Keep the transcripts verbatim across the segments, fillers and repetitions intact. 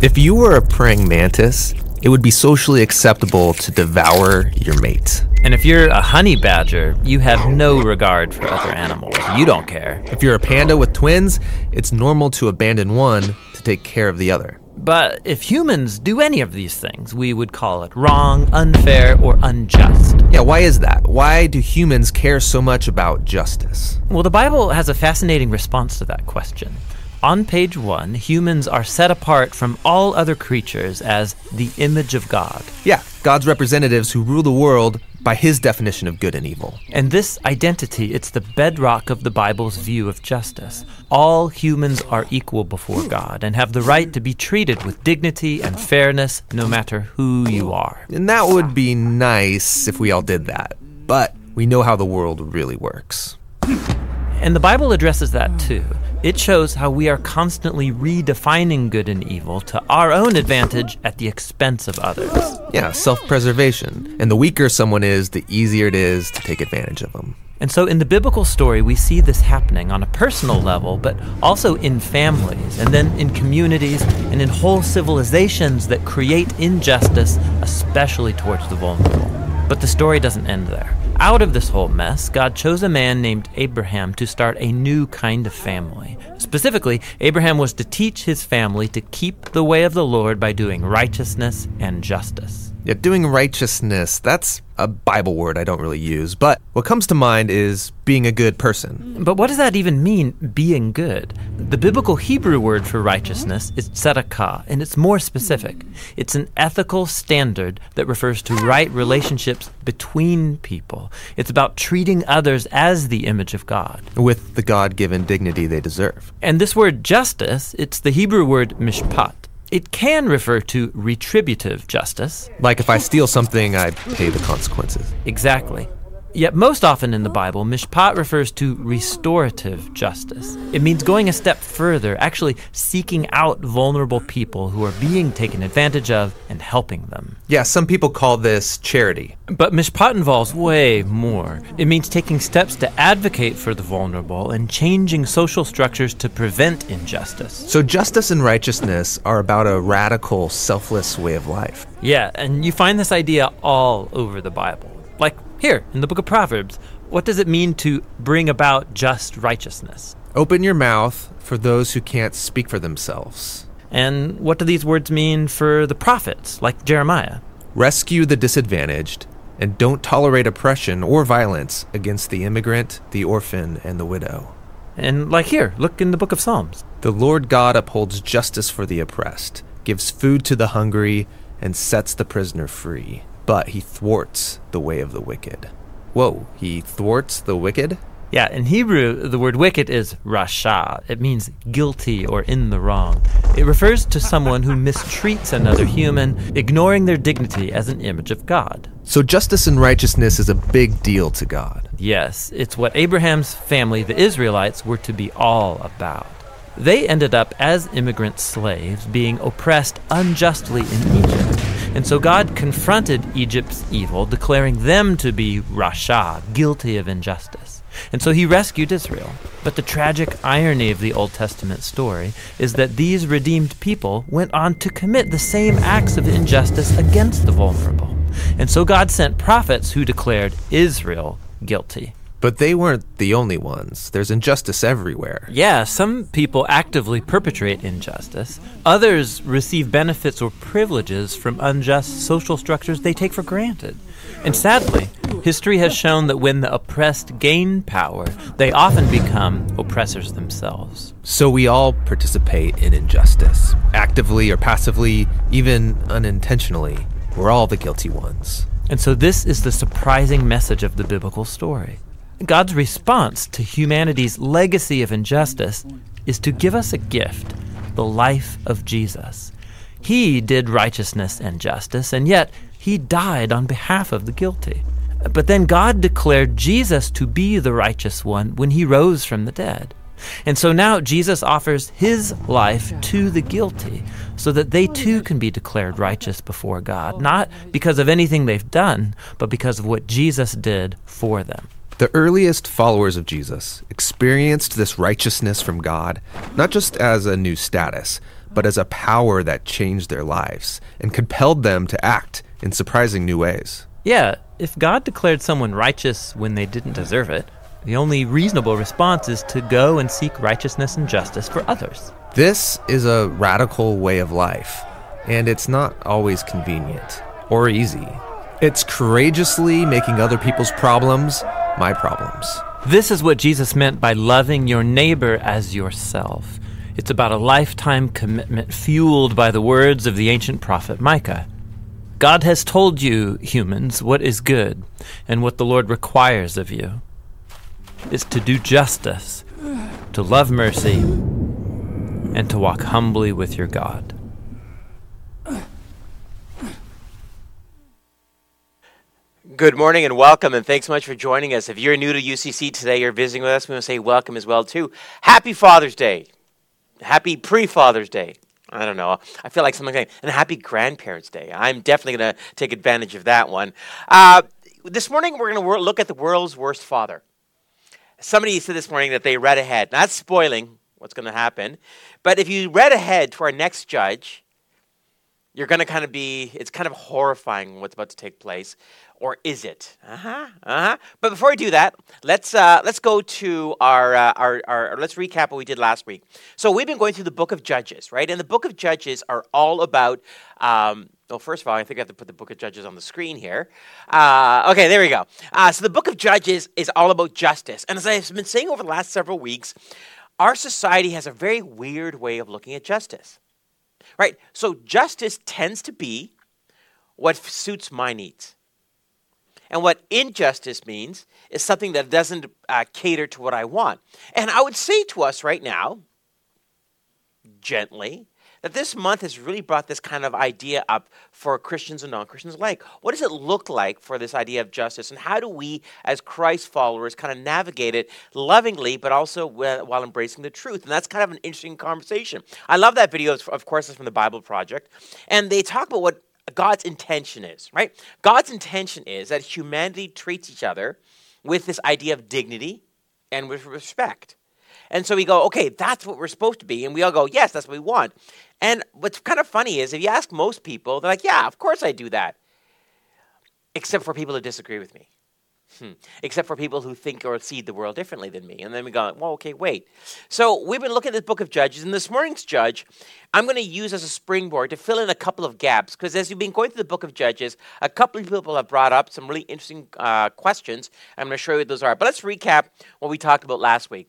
If you were a praying mantis, it would be socially acceptable to devour your mate. And if you're a honey badger, you have no regard for other animals. You don't care. If you're a panda with twins, it's normal to abandon one to take care of the other. But if humans do any of these things, we would call it wrong, unfair, or unjust. Yeah, why is that? Why do humans care so much about justice? Well, the Bible has a fascinating response to that question. On page one, humans are set apart from all other creatures as the image of God. Yeah, God's representatives who rule the world by his definition of good and evil. And this identity, it's the bedrock of the Bible's view of justice. All humans are equal before God and have the right to be treated with dignity and fairness no matter who you are. And that would be nice if we all did that. But we know how the world really works. And the Bible addresses that too. It shows how we are constantly redefining good and evil to our own advantage at the expense of others. Yeah, self-preservation. And the weaker someone is, the easier it is to take advantage of them. And so in the biblical story, we see this happening on a personal level, but also in families, and then in communities, and in whole civilizations that create injustice, especially towards the vulnerable. But the story doesn't end there. Out of this whole mess, God chose a man named Abraham to start a new kind of family. Specifically, Abraham was to teach his family to keep the way of the Lord by doing righteousness and justice. Yeah, doing righteousness, that's a Bible word I don't really use, but what comes to mind is being a good person. But what does that even mean, being good? The biblical Hebrew word for righteousness is tzedakah, and it's more specific. It's an ethical standard that refers to right relationships between people. It's about treating others as the image of God, with the God-given dignity they deserve. And this word justice, it's the Hebrew word mishpat. It can refer to retributive justice. Like if I steal something, I pay the consequences. Exactly. Yet most often in the Bible, mishpat refers to restorative justice. It means going a step further, actually seeking out vulnerable people who are being taken advantage of and helping them. Yeah, some people call this charity. But mishpat involves way more. It means taking steps to advocate for the vulnerable and changing social structures to prevent injustice. So justice and righteousness are about a radical, selfless way of life. Yeah, and you find this idea all over the Bible. Like here, in the book of Proverbs, what does it mean to bring about just righteousness? Open your mouth for those who can't speak for themselves. And what do these words mean for the prophets, like Jeremiah? Rescue the disadvantaged, and don't tolerate oppression or violence against the immigrant, the orphan, and the widow. And like here, look in the book of Psalms. The Lord God upholds justice for the oppressed, gives food to the hungry, and sets the prisoner free. But he thwarts the way of the wicked. Whoa, he thwarts the wicked? Yeah, in Hebrew, the word wicked is rasha. It means guilty or in the wrong. It refers to someone who mistreats another human, ignoring their dignity as an image of God. So justice and righteousness is a big deal to God. Yes, it's what Abraham's family, the Israelites, were to be all about. They ended up as immigrant slaves, being oppressed unjustly in Egypt. And so God confronted Egypt's evil, declaring them to be rasha, guilty of injustice. And so he rescued Israel. But the tragic irony of the Old Testament story is that these redeemed people went on to commit the same acts of injustice against the vulnerable. And so God sent prophets who declared Israel guilty. But they weren't the only ones. There's injustice everywhere. Yeah, some people actively perpetrate injustice. Others receive benefits or privileges from unjust social structures they take for granted. And sadly, history has shown that when the oppressed gain power, they often become oppressors themselves. So we all participate in injustice, actively or passively, even unintentionally. We're all the guilty ones. And so this is the surprising message of the biblical story. God's response to humanity's legacy of injustice is to give us a gift, the life of Jesus. He did righteousness and justice, and yet he died on behalf of the guilty. But then God declared Jesus to be the righteous one when he rose from the dead. And so now Jesus offers his life to the guilty so that they too can be declared righteous before God, not because of anything they've done, but because of what Jesus did for them. The earliest followers of Jesus experienced this righteousness from God, not just as a new status, but as a power that changed their lives and compelled them to act in surprising new ways. Yeah, if God declared someone righteous when they didn't deserve it, the only reasonable response is to go and seek righteousness and justice for others. This is a radical way of life, and it's not always convenient or easy. It's courageously making other people's problems my problems. This is what Jesus meant by loving your neighbor as yourself. It's about a lifetime commitment fueled by the words of the ancient prophet Micah. God has told you, humans, what is good, and what the Lord requires of you is to do justice, to love mercy, and to walk humbly with your God. Good morning and welcome, and thanks so much for joining us. If you're new to U C C today, you're visiting with us, we want to say welcome as well, too. Happy Father's Day. Happy pre-Father's Day. I don't know. I feel like something like that. And happy Grandparents' Day. I'm definitely going to take advantage of that one. Uh, this morning, we're going to look at the world's worst father. Somebody said this morning that they read ahead. Not spoiling what's going to happen, but if you read ahead to our next judge, you're going to kind of be, it's kind of horrifying what's about to take place. Or is it? Uh-huh, uh-huh. But before we do that, let's uh, let's go to our, uh, our, our, let's recap what we did last week. So we've been going through the book of Judges, right? And the book of Judges are all about, um, well, first of all, I think I have to put the book of Judges on the screen here. Uh, okay, there we go. Uh, so the book of Judges is all about justice. And as I've been saying over the last several weeks, our society has a very weird way of looking at justice, right? So justice tends to be what suits my needs. And what injustice means is something that doesn't uh, cater to what I want. And I would say to us right now, gently, that this month has really brought this kind of idea up for Christians and non-Christians alike. What does it look like for this idea of justice? And how do we, as Christ followers, kind of navigate it lovingly, but also while embracing the truth? And that's kind of an interesting conversation. I love that video. Of course, it's from the Bible Project. And they talk about what God's intention is, right? God's intention is that humanity treats each other with this idea of dignity and with respect. And so we go, okay, that's what we're supposed to be. And we all go, yes, that's what we want. And what's kind of funny is if you ask most people, they're like, yeah, of course I do that. Except for people who disagree with me. Hmm. Except for people who think or see the world differently than me. And then we go, well, okay, wait. So we've been looking at the book of Judges, and this morning's judge, I'm going to use as a springboard to fill in a couple of gaps, because as you've been going through the book of Judges, a couple of people have brought up some really interesting uh, questions. I'm going to show you what those are. But let's recap what we talked about last week.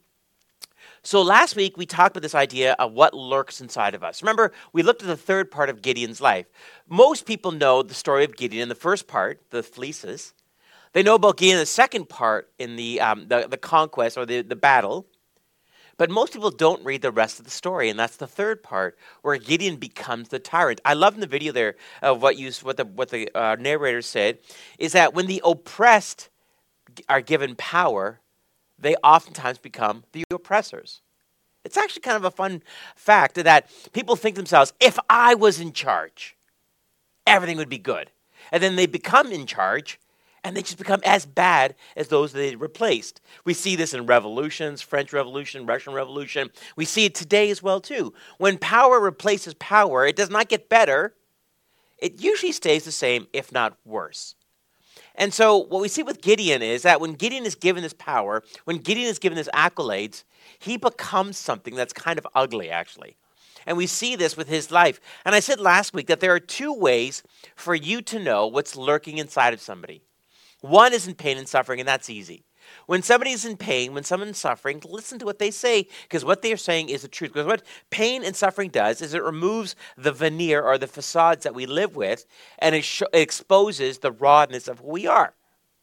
So last week, we talked about this idea of what lurks inside of us. Remember, we looked at the third part of Gideon's life. Most people know the story of Gideon in the first part, the fleeces. They know about Gideon in the second part in the, um, the the conquest or the, the battle. But most people don't read the rest of the story, and that's the third part where Gideon becomes the tyrant. I love in the video there of what you what the what the uh, narrator said is that when the oppressed are given power, they oftentimes become the oppressors. It's actually kind of a fun fact that people think to themselves, if I was in charge, everything would be good. And then they become in charge, and they just become as bad as those they replaced. We see this in revolutions, French Revolution, Russian Revolution. We see it today as well, too. When power replaces power, it does not get better. It usually stays the same, if not worse. And so what we see with Gideon is that when Gideon is given this power, when Gideon is given his accolades, he becomes something that's kind of ugly, actually. And we see this with his life. And I said last week that there are two ways for you to know what's lurking inside of somebody. One is in pain and suffering, and that's easy. When somebody's in pain, when someone's suffering, listen to what they say, because what they are saying is the truth. Because what pain and suffering does is it removes the veneer or the facades that we live with, and it, sh- it exposes the rawness of who we are.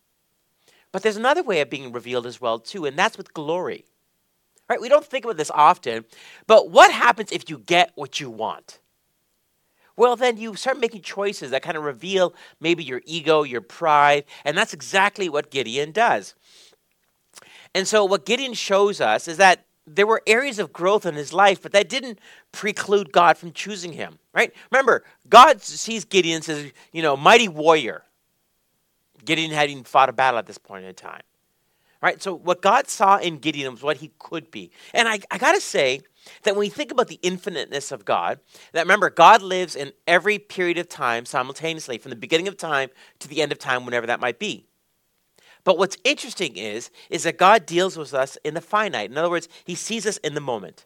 But there's another way of being revealed as well, too, and that's with glory. Right? We don't think about this often, but what happens if you get what you want? Well, then you start making choices that kind of reveal maybe your ego, your pride, and that's exactly what Gideon does. And so what Gideon shows us is that there were areas of growth in his life, but that didn't preclude God from choosing him, right? Remember, God sees Gideon as, you know, mighty warrior. Gideon hadn't fought a battle at this point in time. right? So what God saw in Gideon was what he could be. And I, I got to say that when we think about the infiniteness of God, that remember, God lives in every period of time simultaneously, from the beginning of time to the end of time, whenever that might be. But what's interesting is, is that God deals with us in the finite. In other words, he sees us in the moment.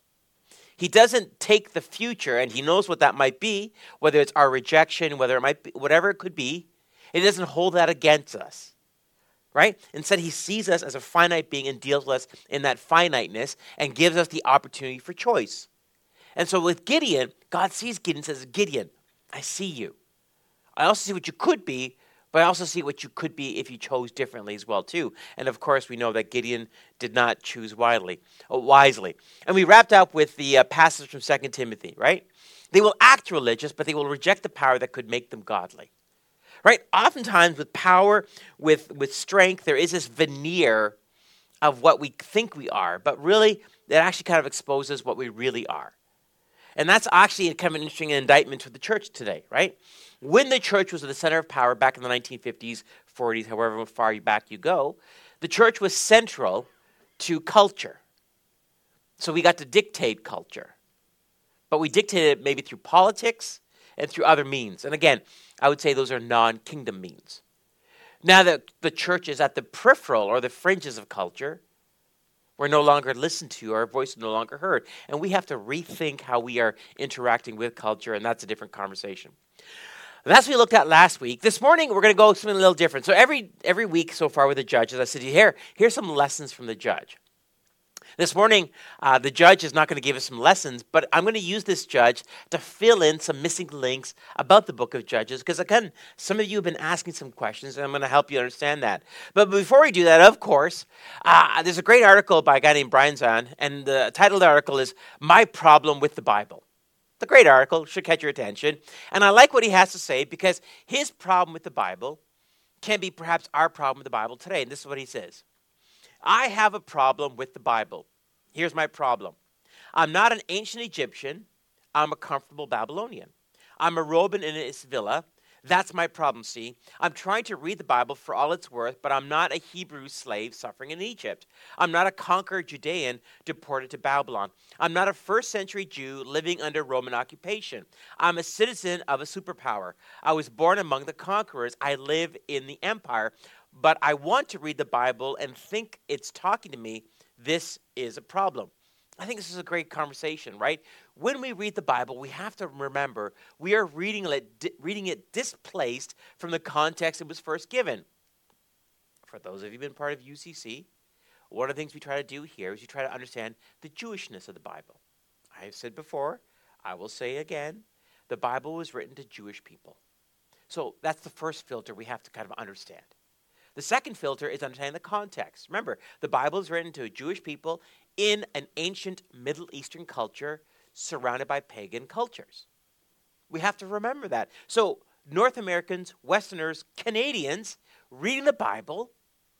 He doesn't take the future, and he knows what that might be, whether it's our rejection, whether it might be, whatever it could be. He doesn't hold that against us, right? Instead, he sees us as a finite being and deals with us in that finiteness and gives us the opportunity for choice. And so with Gideon, God sees Gideon and says, Gideon, I see you. I also see what you could be, but I also see what you could be if you chose differently as well, too. And of course, we know that Gideon did not choose widely, uh, wisely. And we wrapped up with the uh, passage from Second Timothy, right? They will act religious, but they will reject the power that could make them godly. Right? Oftentimes with power, with, with strength, there is this veneer of what we think we are, but really, it actually kind of exposes what we really are. And that's actually kind of an interesting indictment of the church today, right? When the church was at the center of power back in the nineteen fifties, forties, however far back you go, the church was central to culture. So we got to dictate culture. But we dictated it maybe through politics and through other means. And again, I would say those are non-kingdom means. Now that the church is at the peripheral or the fringes of culture, we're no longer listened to, our voice is no longer heard. And we have to rethink how we are interacting with culture, and that's a different conversation. That's what we looked at last week. This morning, we're going to go something a little different. So every every week so far with the judges, I said, here, here's some lessons from the judge. This morning, uh, the judge is not going to give us some lessons, but I'm going to use this judge to fill in some missing links about the book of Judges, because again, some of you have been asking some questions, and I'm going to help you understand that. But before we do that, of course, uh, there's a great article by a guy named Brian Zahnd, and the title of the article is My Problem with the Bible. It's a great article, should catch your attention. And I like what he has to say, because his problem with the Bible can be perhaps our problem with the Bible today, and this is what he says. I have a problem with the Bible. Here's my problem. I'm not an ancient Egyptian. I'm a comfortable Babylonian. I'm a Roman in its villa. That's my problem, see. I'm trying to read the Bible for all it's worth, but I'm not a Hebrew slave suffering in Egypt. I'm not a conquered Judean deported to Babylon. I'm not a first century Jew living under Roman occupation. I'm a citizen of a superpower. I was born among the conquerors. I live in the empire. But I want to read the Bible and think it's talking to me. This is a problem. I think this is a great conversation, right? When we read the Bible, we have to remember we are reading it, reading it displaced from the context it was first given. For those of you who have been part of U C C, one of the things we try to do here is we try to understand the Jewishness of the Bible. I have said before, I will say again, the Bible was written to Jewish people. So that's the first filter we have to kind of understand. The second filter is understanding the context. Remember, the Bible is written to Jewish people in an ancient Middle Eastern culture surrounded by pagan cultures. We have to remember that. So North Americans, Westerners, Canadians, reading the Bible,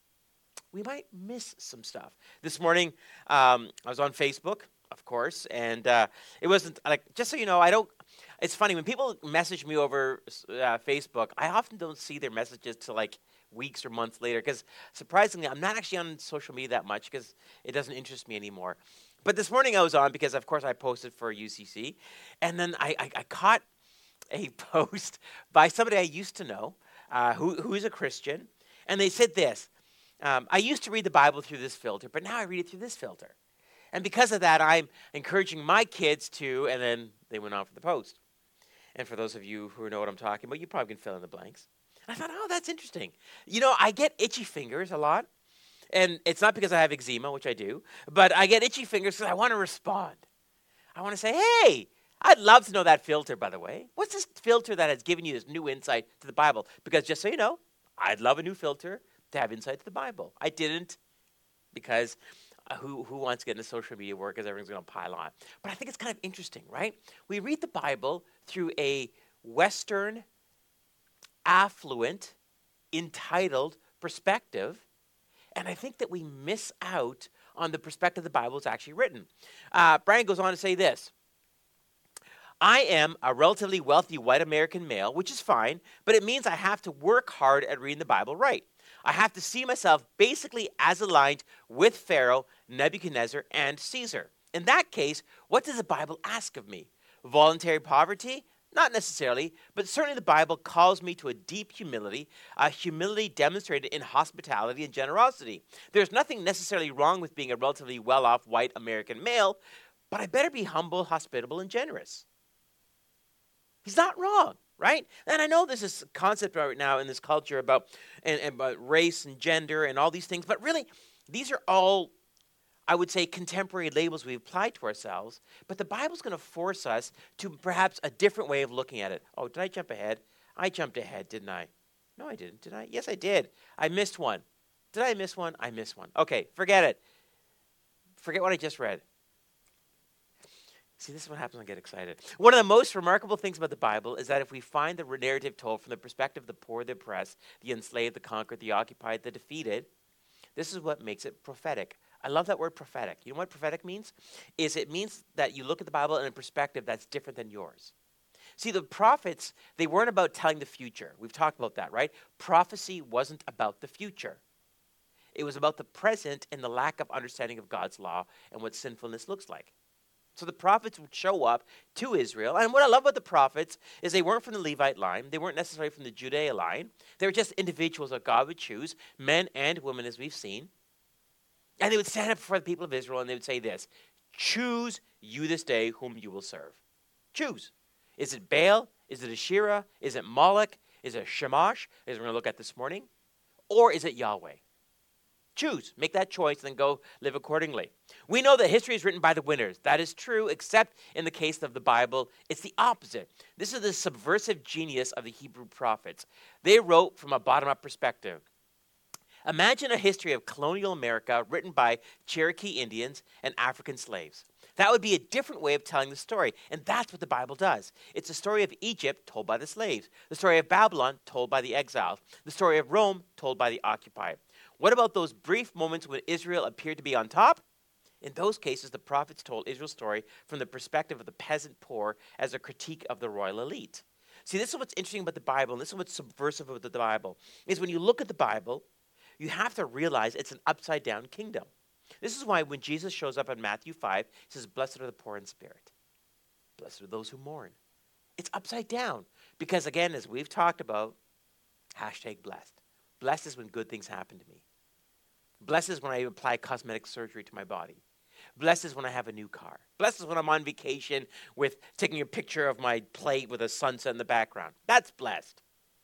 we might miss some stuff. This morning, um, I was on Facebook, of course, and uh, it wasn't, like, just so you know, I don't, it's funny, when people message me over uh, Facebook, I often don't see their messages till like weeks or months later, because surprisingly, I'm not actually on social media that much because it doesn't interest me anymore. But this morning I was on because, of course, I posted for U C C, and then I, I, I caught a post by somebody I used to know uh, who, who is a Christian, and they said this, um, I used to read the Bible through this filter, but now I read it through this filter. And because of that, I'm encouraging my kids to, and then they went on for the post. And for those of you who know what I'm talking about, you probably can fill in the blanks. I thought, oh, that's interesting. You know, I get itchy fingers a lot. And it's not because I have eczema, which I do, but I get itchy fingers because I want to respond. I want to say, hey, I'd love to know that filter, by the way. What's this filter that has given you this new insight to the Bible? Because just so you know, I'd love a new filter to have insight to the Bible. I didn't, because uh, who, who wants to get into social media work because everything's going to pile on? But I think it's kind of interesting, right? We read the Bible through a Western affluent, entitled perspective, and I think that we miss out on the perspective the Bible is actually written. Uh, Brian goes on to say this, I am a relatively wealthy white American male, which is fine, but it means I have to work hard at reading the Bible right. I have to see myself basically as aligned with Pharaoh, Nebuchadnezzar, and Caesar. In that case, what does the Bible ask of me? Voluntary poverty? Not necessarily, but certainly the Bible calls me to a deep humility, a humility demonstrated in hospitality and generosity. There's nothing necessarily wrong with being a relatively well-off white American male, but I better be humble, hospitable, and generous. He's not wrong, right? And I know there's this concept right now in this culture about, and, and about race and gender and all these things, but really, these are all, I would say, contemporary labels we apply to ourselves, but the Bible's going to force us to perhaps a different way of looking at it. Oh, did I jump ahead? I jumped ahead, didn't I? No, I didn't, did I? Yes, I did. I missed one. Did I miss one? I missed one. Okay, forget it. Forget what I just read. See, this is what happens when I get excited. One of the most remarkable things about the Bible is that if we find the narrative told from the perspective of the poor, the oppressed, the enslaved, the conquered, the occupied, the defeated, this is what makes it prophetic. I love that word prophetic. You know what prophetic means? Is it means that you look at the Bible in a perspective that's different than yours. See, the prophets, they weren't about telling the future. We've talked about that, right? Prophecy wasn't about the future. It was about the present and the lack of understanding of God's law and what sinfulness looks like. So the prophets would show up to Israel. And what I love about the prophets is they weren't from the Levite line. They weren't necessarily from the Judea line. They were just individuals that God would choose, men and women, as we've seen. And they would stand up before the people of Israel and they would say this: choose you this day whom you will serve. Choose. Is it Baal? Is it Asherah? Is it Moloch? Is it Shamash, as we're going to look at this morning? Or is it Yahweh? Choose. Make that choice and then go live accordingly. We know that history is written by the winners. That is true, except in the case of the Bible, it's the opposite. This is the subversive genius of the Hebrew prophets. They wrote from a bottom-up perspective. Imagine a history of colonial America written by Cherokee Indians and African slaves. That would be a different way of telling the story, and that's what the Bible does. It's the story of Egypt told by the slaves, the story of Babylon told by the exiles, the story of Rome told by the occupied. What about those brief moments when Israel appeared to be on top? In those cases, the prophets told Israel's story from the perspective of the peasant poor as a critique of the royal elite. See, this is what's interesting about the Bible, and this is what's subversive about the Bible, is when you look at the Bible, you have to realize it's an upside-down kingdom. This is why when Jesus shows up in Matthew five, he says, blessed are the poor in spirit. Blessed are those who mourn. It's upside down. Because again, as we've talked about, hashtag blessed. Blessed is when good things happen to me. Blessed is when I apply cosmetic surgery to my body. Blessed is when I have a new car. Blessed is when I'm on vacation with taking a picture of my plate with a sunset in the background. That's blessed.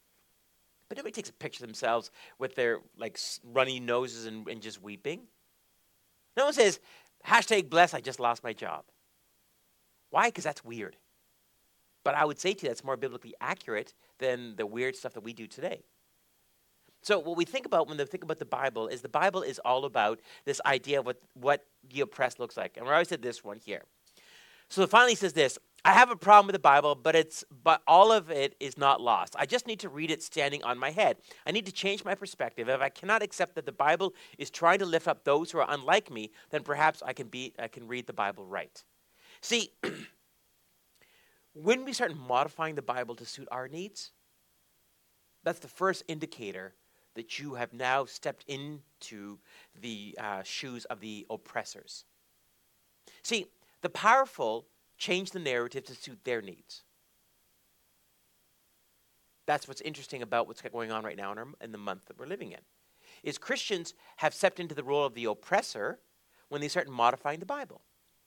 But nobody takes a picture of themselves with their like runny noses and, and just weeping. No one says, hashtag blessed, I just lost my job. Why? Because that's weird. But I would say to you that's more biblically accurate than the weird stuff that we do today. So what we think about when we think about the Bible is the Bible is all about this idea of what, what the oppressed looks like. And we always said this one here. So it finally says this: I have a problem with the Bible, but it's but all of it is not lost. I just need to read it standing on my head. I need to change my perspective. If I cannot accept that the Bible is trying to lift up those who are unlike me, then perhaps I can be I can read the Bible right. See, when we start modifying the Bible to suit our needs, that's the first indicator that you have now stepped into the uh, shoes of the oppressors. See, the powerful change the narrative to suit their needs. That's what's interesting about what's going on right now in, our, in the month that we're living in, is Christians have stepped into the role of the oppressor when they start modifying the Bible.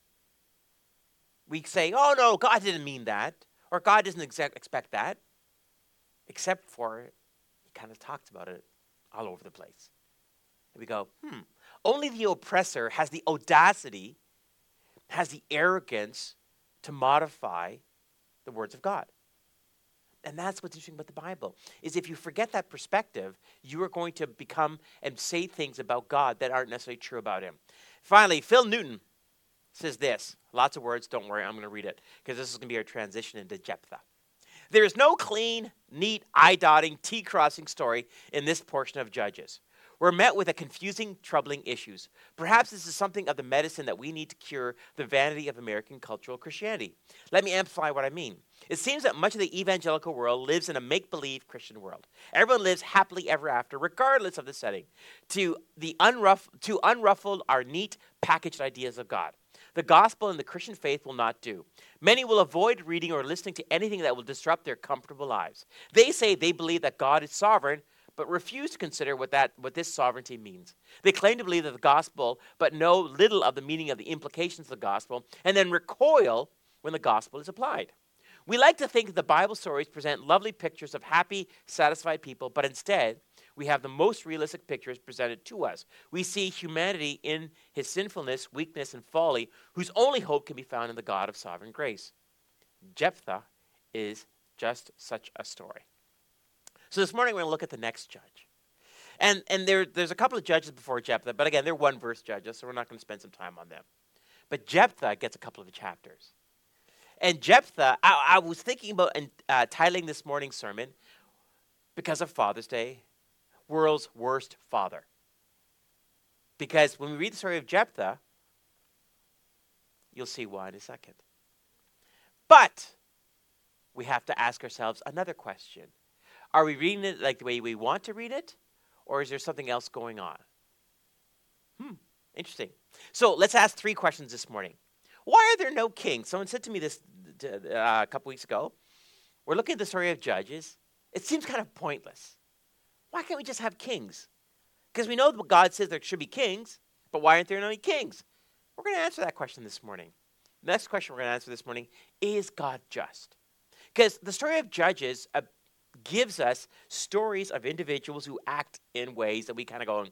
We say, oh no, God didn't mean that, or God doesn't exact expect that, except for he kind of talks about it all over the place. And we go, hmm, only the oppressor has the audacity, has the arrogance to modify the words of God. And that's what's interesting about the Bible, is if you forget that perspective, you are going to become and say things about God that aren't necessarily true about him. Finally, Phil Newton says this. Lots of words, don't worry, I'm going to read it, because this is going to be our transition into Jephthah. There is no clean, neat, I-dotting, T-crossing story in this portion of Judges. we're met with a confusing, troubling issues. Perhaps this is something of the medicine that we need to cure the vanity of American cultural Christianity. Let me amplify what I mean. It seems that much of the evangelical world lives in a make-believe Christian world. Everyone lives happily ever after, regardless of the setting, to the unruff- to unruffle our neat, packaged ideas of God. The gospel and the Christian faith will not do. Many will avoid reading or listening to anything that will disrupt their comfortable lives. They say they believe that God is sovereign, but refuse to consider what that what this sovereignty means. They claim to believe that the gospel, but know little of the meaning of the implications of the gospel, and then recoil when the gospel is applied. We like to think that the Bible stories present lovely pictures of happy, satisfied people, but instead, we have the most realistic pictures presented to us. We see humanity in his sinfulness, weakness, and folly, whose only hope can be found in the God of sovereign grace. Jephthah is just such a story. So this morning we're going to look at the next judge. And and there, there's a couple of judges before Jephthah, but again, they're one-verse judges, so we're not going to spend some time on them. But Jephthah gets a couple of chapters. And Jephthah, I, I was thinking about uh, titling this morning's sermon, because of Father's Day, World's Worst Father. Because when we read the story of Jephthah, you'll see why in a second. But we have to ask ourselves another question. Are we reading it like the way we want to read it? Or is there something else going on? Hmm, interesting. So let's ask three questions this morning. Why are there no kings? Someone said to me this uh, a couple weeks ago. We're looking at the story of Judges. It seems kind of pointless. Why can't we just have kings? Because we know that God says there should be kings, but why aren't there any kings? We're going to answer that question this morning. The next question we're going to answer this morning, is God just? Because the story of Judges uh, gives us stories of individuals who act in ways that we kind of go,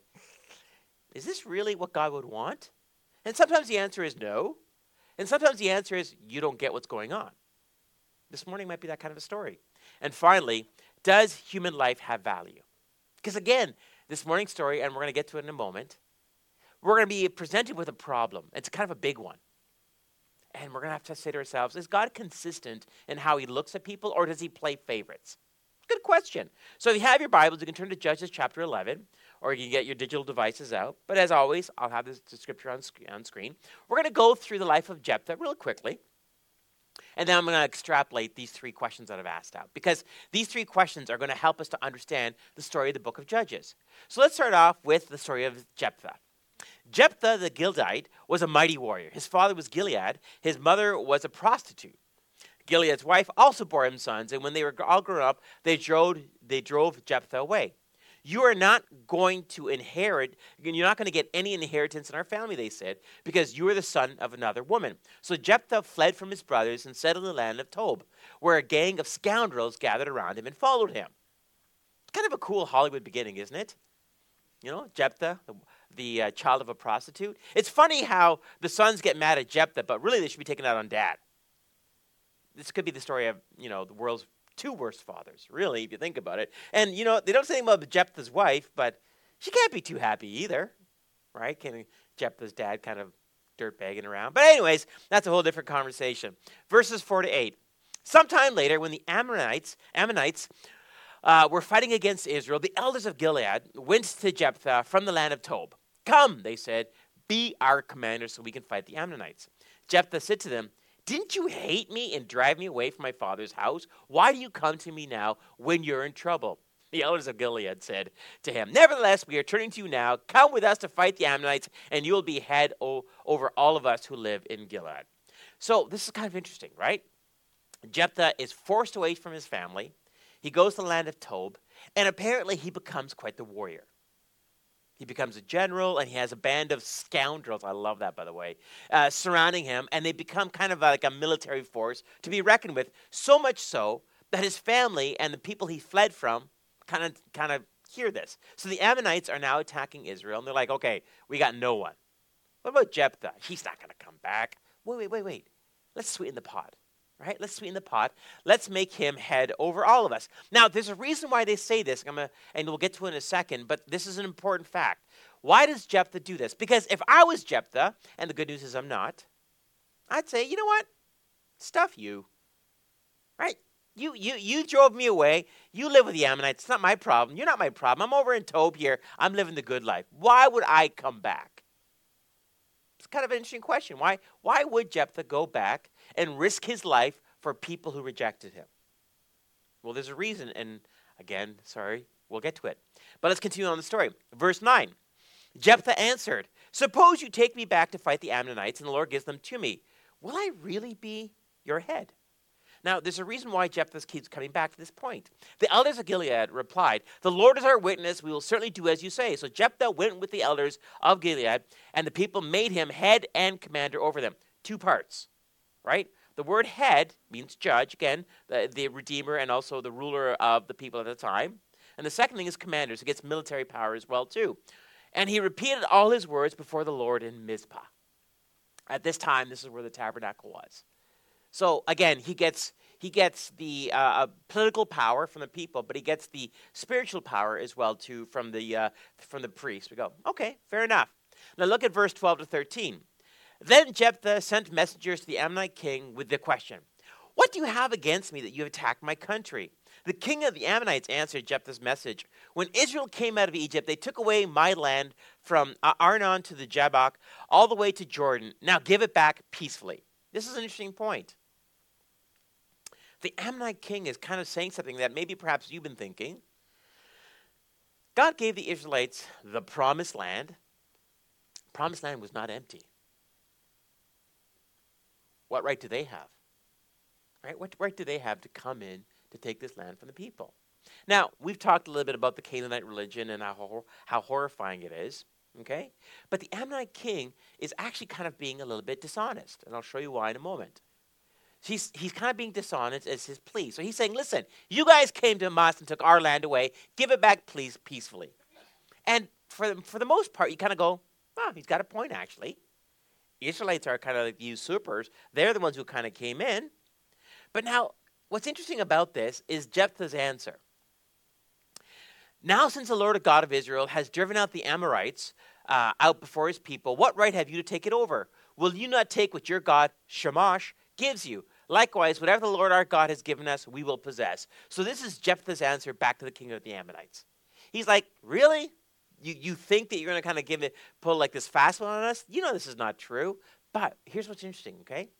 is this really what God would want? And sometimes the answer is no. And sometimes the answer is you don't get what's going on. This morning might be that kind of a story. And finally, does human life have value? Because again, this morning's story, and we're going to get to it in a moment, we're going to be presented with a problem. It's kind of a big one. And we're going to have to say to ourselves, is God consistent in how he looks at people, or does he play favorites? Good question. So if you have your Bibles, you can turn to Judges chapter eleven, or you can get your digital devices out. But as always, I'll have this scripture on, sc- on screen. We're going to go through the life of Jephthah real quickly. And then I'm going to extrapolate these three questions that I've asked out, because these three questions are going to help us to understand the story of the book of Judges. So let's start off with the story of Jephthah. Jephthah the Gileadite was a mighty warrior. His father was Gilead. His mother was a prostitute. Gilead's wife also bore him sons, and when they were all grown up, they drove, they drove Jephthah away. You are not going to inherit, you're not going to get any inheritance in our family, they said, because you are the son of another woman. So Jephthah fled from his brothers and settled in the land of Tob, where a gang of scoundrels gathered around him and followed him. Kind of a cool Hollywood beginning, isn't it? You know, Jephthah, the, the uh, child of a prostitute. It's funny how the sons get mad at Jephthah, but really they should be taken out on dad. This could be the story of, you know, the world's two worst fathers, really, if you think about it. And, you know, they don't say anything about Jephthah's wife, but she can't be too happy either, right? Can Jephthah's dad kind of dirtbagging around. But anyways, that's a whole different conversation. Verses four to eight. Sometime later, when the Ammonites, Ammonites uh, were fighting against Israel, the elders of Gilead went to Jephthah from the land of Tob. Come, they said, be our commander so we can fight the Ammonites. Jephthah said to them, didn't you hate me and drive me away from my father's house? Why do you come to me now when you're in trouble? The elders of Gilead said to him, nevertheless, we are turning to you now. Come with us to fight the Ammonites, and you will be head o- over all of us who live in Gilead. So this is kind of interesting, right? Jephthah is forced away from his family. He goes to the land of Tob, and apparently he becomes quite the warrior. He becomes a general, and he has a band of scoundrels, I love that, by the way, uh, surrounding him, and they become kind of like a military force to be reckoned with, so much so that his family and the people he fled from kind of kind of hear this. So the Ammonites are now attacking Israel, and they're like, okay, we got no one. What about Jephthah? He's not going to come back. Wait, wait, wait, wait. Let's sweeten the pot. Right? Let's sweeten the pot. Let's make him head over all of us. Now, there's a reason why they say this, I'm gonna, and we'll get to it in a second, but this is an important fact. Why does Jephthah do this? Because if I was Jephthah, and the good news is I'm not, I'd say, you know what? Stuff you. Right? You, you, you drove me away. You live with the Ammonites. It's not my problem. You're not my problem. I'm over in Tob here. I'm living the good life. Why would I come back? It's kind of an interesting question. Why, why would Jephthah go back and risk his life for people who rejected him? Well, there's a reason, and again, sorry, we'll get to it. But let's continue on the story. Verse nine, Jephthah answered, suppose you take me back to fight the Ammonites, and the Lord gives them to me. Will I really be your head? Now, there's a reason why Jephthah keeps coming back to this point. The elders of Gilead replied, the Lord is our witness. We will certainly do as you say. So Jephthah went with the elders of Gilead, and the people made him head and commander over them. Two parts, right? The word head means judge, again, the, the redeemer and also the ruler of the people at the time. And the second thing is commanders. It gets military power as well, too. And he repeated all his words before the Lord in Mizpah. At this time, this is where the tabernacle was. So again, he gets he gets the uh, political power from the people, but he gets the spiritual power as well too from the uh, from the priests. We go, okay, fair enough. Now look at verse twelve to thirteen. Then Jephthah sent messengers to the Ammonite king with the question, what do you have against me that you have attacked my country? The king of the Ammonites answered Jephthah's message. When Israel came out of Egypt, they took away my land from Arnon to the Jabbok, all the way to Jordan. Now give it back peacefully. This is an interesting point. The Ammonite king is kind of saying something that maybe perhaps you've been thinking. God gave the Israelites the promised land. Promised land was not empty. What right do they have? Right? What right do they have to come in to take this land from the people? Now, we've talked a little bit about the Canaanite religion and how, how horrifying it is. Okay? But the Ammonite king is actually kind of being a little bit dishonest. And I'll show you why in a moment. He's, he's kind of being dishonest as his plea. So he's saying, listen, you guys came to us and took our land away. Give it back, please, peacefully. And for the, for the most part, you kind of go, oh, he's got a point, actually. Israelites are kind of like the usurpers. They're the ones who kind of came in. But now, what's interesting about this is Jephthah's answer. Now, since the Lord God of Israel has driven out the Amorites uh, out before his people, what right have you to take it over? Will you not take what your God, Shamash, gives you? Likewise, whatever the Lord our God has given us, we will possess. So this is Jephthah's answer back to the king of the Ammonites. He's like, really? You you think that you're going to kind of give it, pull like this fast one on us? You know this is not true. But here's what's interesting, okay?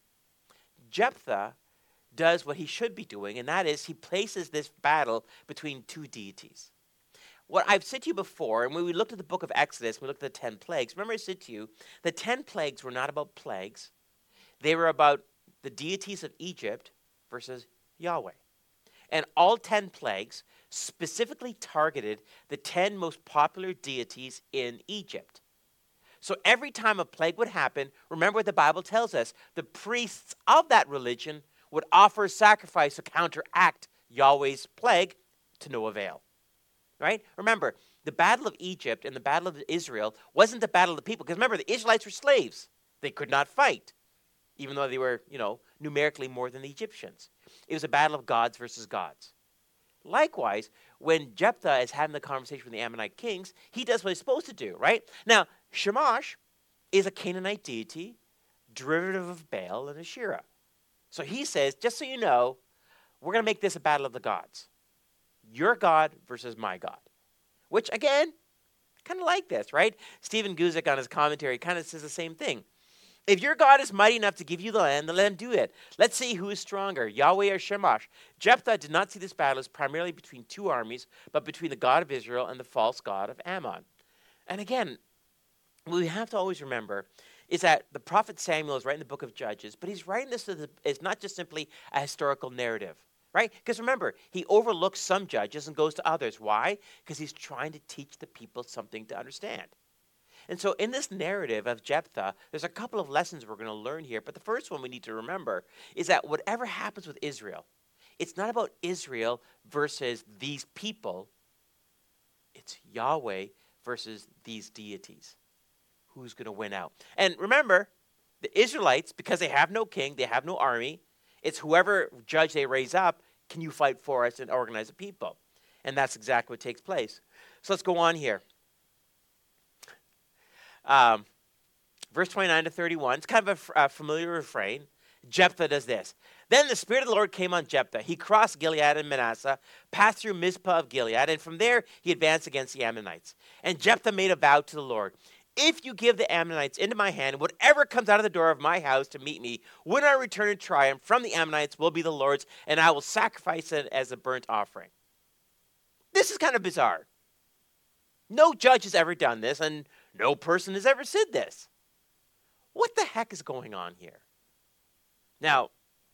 Jephthah does what he should be doing, and that is he places this battle between two deities. What I've said to you before, and when we looked at the book of Exodus, we looked at the ten plagues, remember I said to you, the ten plagues were not about plagues. They were about the deities of Egypt versus Yahweh. And all ten plagues specifically targeted the ten most popular deities in Egypt. So every time a plague would happen, remember what the Bible tells us, the priests of that religion would offer sacrifice to counteract Yahweh's plague to no avail. Right? Remember, the battle of Egypt and the battle of Israel wasn't the battle of the people. Because remember, the Israelites were slaves. They could not fight, even though they were, you know, numerically more than the Egyptians. It was a battle of gods versus gods. Likewise, when Jephthah is having the conversation with the Ammonite kings, he does what he's supposed to do, right? Now, Shamash is a Canaanite deity, derivative of Baal and Asherah. So he says, just so you know, we're going to make this a battle of the gods. Your God versus my God. Which, again, kind of like this, right? Stephen Guzik on his commentary kind of says the same thing. If your God is mighty enough to give you the land, then let him do it. Let's see who is stronger, Yahweh or Shamash. Jephthah did not see this battle as primarily between two armies, but between the God of Israel and the false god of Ammon. And again, what we have to always remember is that the prophet Samuel is writing the book of Judges, but he's writing this as, as not just simply a historical narrative. Right? Because remember, he overlooks some judges and goes to others. Why? Because he's trying to teach the people something to understand. And so in this narrative of Jephthah, there's a couple of lessons we're going to learn here. But the first one we need to remember is that whatever happens with Israel, it's not about Israel versus these people. It's Yahweh versus these deities. Who's going to win out? And remember, the Israelites, because they have no king, they have no army, it's whoever judge they raise up, can you fight for us and organize a people? And that's exactly what takes place. So let's go on here. Um, verse twenty-nine to thirty-one, it's kind of a, f- a familiar refrain. Jephthah does this. Then the Spirit of the Lord came on Jephthah. He crossed Gilead and Manasseh, passed through Mizpah of Gilead, and from there he advanced against the Ammonites. And Jephthah made a vow to the Lord. If you give the Ammonites into my hand, whatever comes out of the door of my house to meet me, when I return in triumph from the Ammonites will be the Lord's, and I will sacrifice it as a burnt offering. This is kind of bizarre. No judge has ever done this, and no person has ever said this. What the heck is going on here? Now,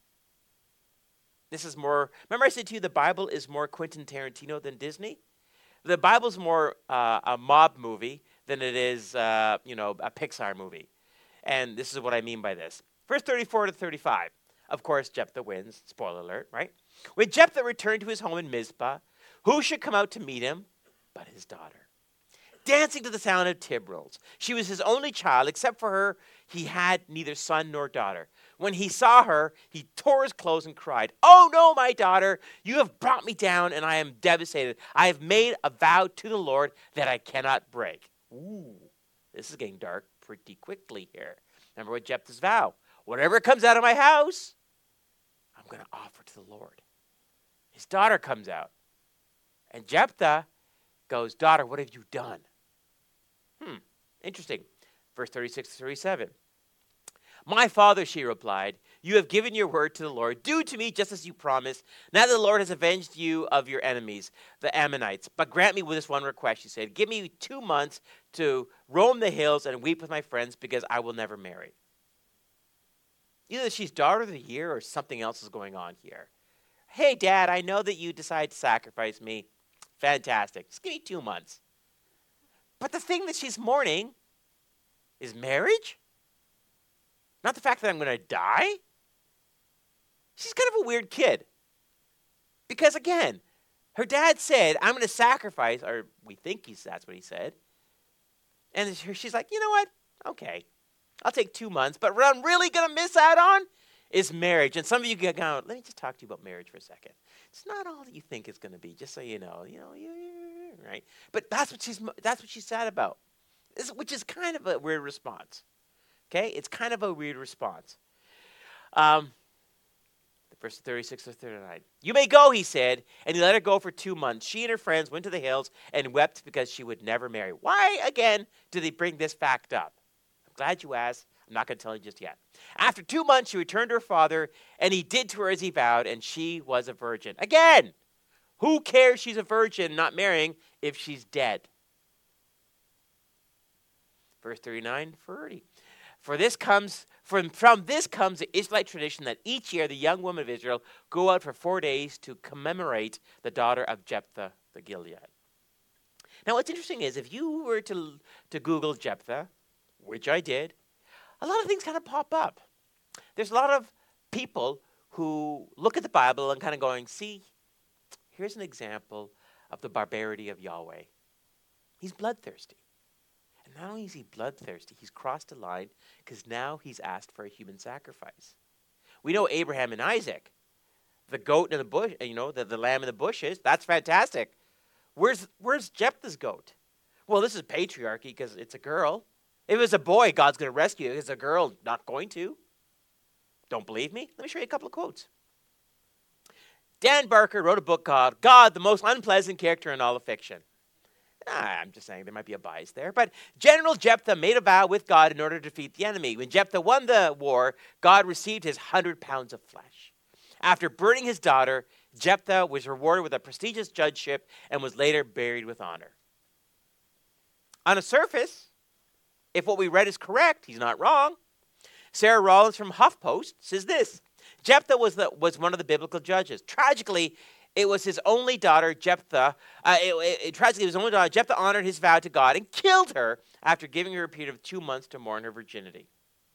this is more, remember I said to you the Bible is more Quentin Tarantino than Disney? The Bible's more uh, a mob movie than it is, uh, you know, a Pixar movie. And this is what I mean by this. Verse thirty-four to thirty-five. Of course, Jephthah wins. Spoiler alert, right? When Jephthah returned to his home in Mizpah, who should come out to meet him but his daughter? Dancing to the sound of timbrels. She was his only child. Except for her, he had neither son nor daughter. When he saw her, he tore his clothes and cried, "Oh no, my daughter, you have brought me down and I am devastated. I have made a vow to the Lord that I cannot break." Ooh, this is getting dark pretty quickly here. Remember what Jephthah's vow? Whatever comes out of my house, I'm going to offer to the Lord. His daughter comes out. And Jephthah goes, "Daughter, what have you done?" Hmm, interesting. Verse thirty-six to thirty-seven. "My father," she replied, "you have given your word to the Lord. Do to me just as you promised. Now the Lord has avenged you of your enemies, the Ammonites. But grant me with this one request," she said. "Give me two months to roam the hills and weep with my friends because I will never marry." Either she's daughter of the year or something else is going on here. "Hey, Dad, I know that you decided to sacrifice me. Fantastic. Just give me two months. But the thing that she's mourning is marriage? Not the fact that I'm going to die? She's kind of a weird kid. Because again, her dad said, "I'm going to sacrifice," or we think he's, that's what he said. And she's like, "You know what? Okay, I'll take two months. But what I'm really going to miss out on is marriage." And some of you go, "Let me just talk to you about marriage for a second. It's not all that you think it's going to be, just so you know. You know, right? But that's what she's that's what she's sad about, which is kind of a weird response. Okay, it's kind of a weird response. Um, verse thirty-six to thirty-nine. "You may go," he said, and he let her go for two months. She and her friends went to the hills and wept because she would never marry. Why, again, do they bring this fact up? I'm glad you asked. I'm not going to tell you just yet. After two months, she returned to her father, and he did to her as he vowed, and she was a virgin. Again, who cares she's a virgin not marrying if she's dead? Verse thirty-nine, forty. For this comes from, from this comes the Israelite tradition that each year the young women of Israel go out for four days to commemorate the daughter of Jephthah the Gilead. Now, what's interesting is if you were to to Google Jephthah, which I did, a lot of things kind of pop up. There's a lot of people who look at the Bible and kind of going, "See, here's an example of the barbarity of Yahweh. He's bloodthirsty. And not only is he bloodthirsty, he's crossed a line because now he's asked for a human sacrifice. We know Abraham and Isaac, the goat in the bush, you know, the, the lamb in the bushes. That's fantastic. Where's where's Jephthah's goat? Well, this is patriarchy because it's a girl. If it was a boy, God's going to rescue it. It's a girl, not going to. Don't believe me? Let me show you a couple of quotes. Dan Barker wrote a book called God, the Most Unpleasant Character in All of Fiction. Ah, I'm just saying there might be a bias there. But General Jephthah made a vow with God in order to defeat the enemy. When Jephthah won the war, God received his hundred pounds of flesh. After burning his daughter, Jephthah was rewarded with a prestigious judgeship and was later buried with honor. On the surface, if what we read is correct, he's not wrong. Sarah Rollins from HuffPost says this: Jephthah was the was one of the biblical judges. Tragically, it was his only daughter, Jephthah. Uh, it, it, it, tragically, it was his only daughter. Jephthah honored his vow to God and killed her after giving her a period of two months to mourn her virginity.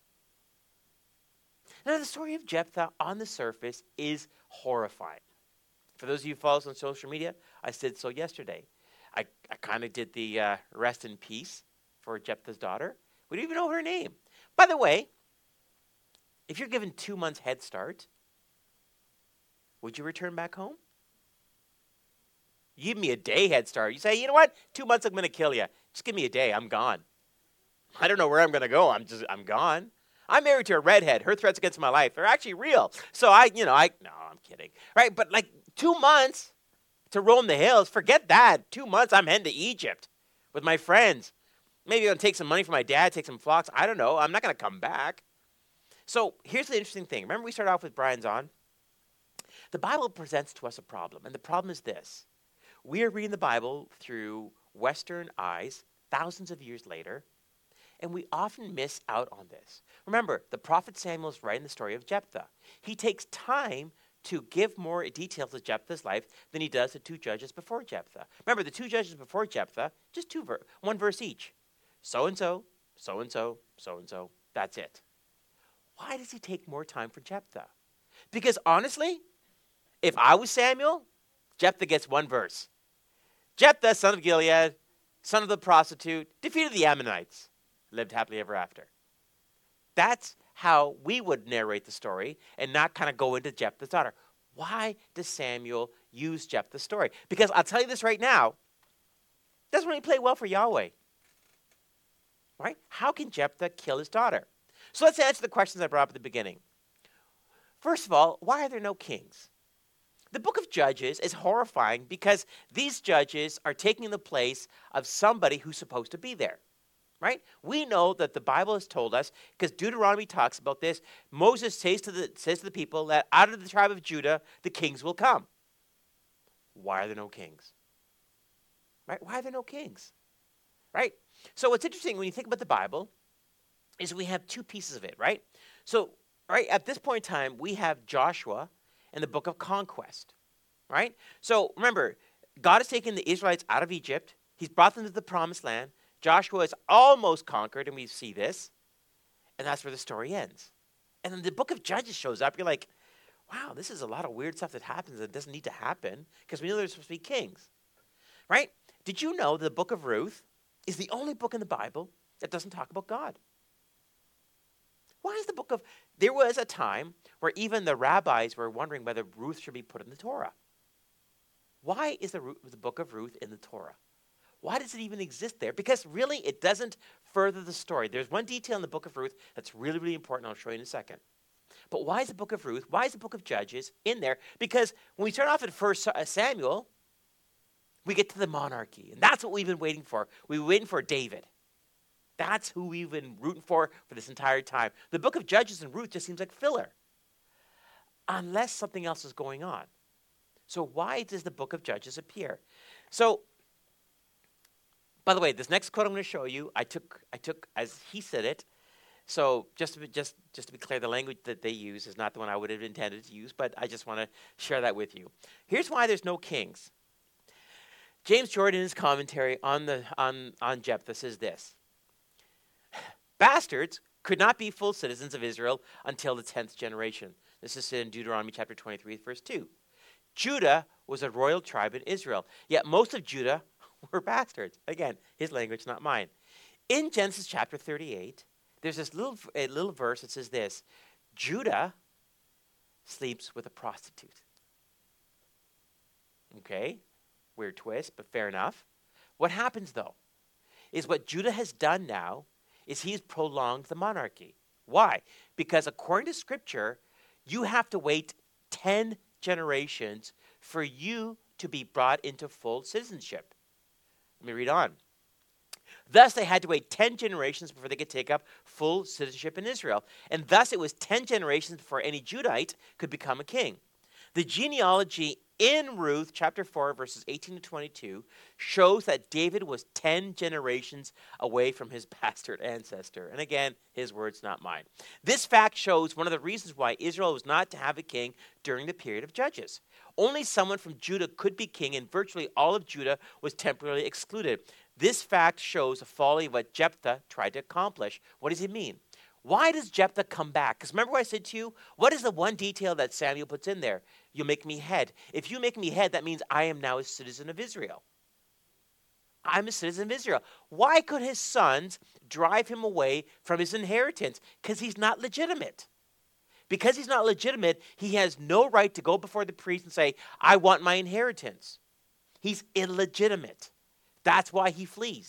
Now, the story of Jephthah on the surface is horrifying. For those of you who follow us on social media, I said so yesterday. I, I kind of did the uh, rest in peace for Jephthah's daughter. We don't even know her name. By the way, if you're given two months head start, would you return back home? You give me a day head start. You say, you know what? Two months, I'm going to kill you. Just give me a day. I'm gone. I don't know where I'm going to go. I'm just, I'm gone. I'm married to a redhead. Her threats against my life are actually real. So I, you know, I, no, I'm kidding. Right? But like two months to roam the hills, forget that. Two months, I'm heading to Egypt with my friends. Maybe I'm going to take some money from my dad, take some flocks. I don't know. I'm not going to come back. So here's the interesting thing. Remember we started off with Brian's on? The Bible presents to us a problem. And the problem is this. We are reading the Bible through Western eyes thousands of years later, and we often miss out on this. Remember, the prophet Samuel is writing the story of Jephthah. He takes time to give more details of Jephthah's life than he does the two judges before Jephthah. Remember, the two judges before Jephthah, just two ver- one verse each. So-and-so, so-and-so, so-and-so. That's it. Why does he take more time for Jephthah? Because honestly, if I was Samuel, Jephthah gets one verse. Jephthah, son of Gilead, son of the prostitute, defeated the Ammonites, lived happily ever after. That's how we would narrate the story and not kind of go into Jephthah's daughter. Why does Samuel use Jephthah's story? Because I'll tell you this right now, it doesn't really play well for Yahweh. Right? How can Jephthah kill his daughter? So let's answer the questions I brought up at the beginning. First of all, why are there no kings? The book of Judges is horrifying because these judges are taking the place of somebody who's supposed to be there. Right? We know that the Bible has told us, because Deuteronomy talks about this, Moses says to the says to the people that out of the tribe of Judah, the kings will come. Why are there no kings? Right? Why are there no kings? Right? So what's interesting when you think about the Bible is we have two pieces of it, right? So, right, at this point in time, we have Joshua and the book of conquest, right? So remember, God has taken the Israelites out of Egypt. He's brought them to the promised land. Joshua is almost conquered, and we see this. And that's where the story ends. And then the book of Judges shows up. You're like, wow, this is a lot of weird stuff that happens that doesn't need to happen because we know there's supposed to be kings, right? Did you know the book of Ruth is the only book in the Bible that doesn't talk about God? Why is the book of... There was a time where even the rabbis were wondering whether Ruth should be put in the Torah. Why is the, the book of Ruth in the Torah? Why does it even exist there? Because really, it doesn't further the story. There's one detail in the book of Ruth that's really, really important. I'll show you in a second. But why is the book of Ruth, why is the book of Judges in there? Because when we start off at First Samuel, we get to the monarchy. And that's what we've been waiting for. We've been waiting for David. That's who we've been rooting for for this entire time. The book of Judges and Ruth just seems like filler. Unless something else is going on. So why does the book of Judges appear? So, by the way, this next quote I'm going to show you, I took, I took as he said it. So just to be, just, just to be clear, the language that they use is not the one I would have intended to use, but I just want to share that with you. Here's why there's no kings. James Jordan, in his commentary on, the, on, on Jephthah, says this. Bastards could not be full citizens of Israel until the tenth generation. This is in Deuteronomy chapter twenty-three, verse two. Judah was a royal tribe in Israel, yet most of Judah were bastards. Again, his language, not mine. In Genesis chapter thirty-eight, there's this little, a little verse that says this. Judah sleeps with a prostitute. Okay, weird twist, but fair enough. What happens, though, is what Judah has done now is he's prolonged the monarchy. Why? Because according to Scripture, you have to wait ten generations for you to be brought into full citizenship. Let me read on. Thus, they had to wait ten generations before they could take up full citizenship in Israel. And thus, it was ten generations before any Judahite could become a king. The genealogy in Ruth chapter four, verses eighteen to twenty-two, shows that David was ten generations away from his bastard ancestor. And again, his words, not mine. This fact shows one of the reasons why Israel was not to have a king during the period of Judges. Only someone from Judah could be king, and virtually all of Judah was temporarily excluded. This fact shows the folly of what Jephthah tried to accomplish. What does it mean? Why does Jephthah come back? Because remember what I said to you? What is the one detail that Samuel puts in there? You'll make me head. If you make me head, that means I am now a citizen of Israel. I'm a citizen of Israel. Why could his sons drive him away from his inheritance? Because he's not legitimate. Because he's not legitimate, he has no right to go before the priest and say, I want my inheritance. He's illegitimate. That's why he flees.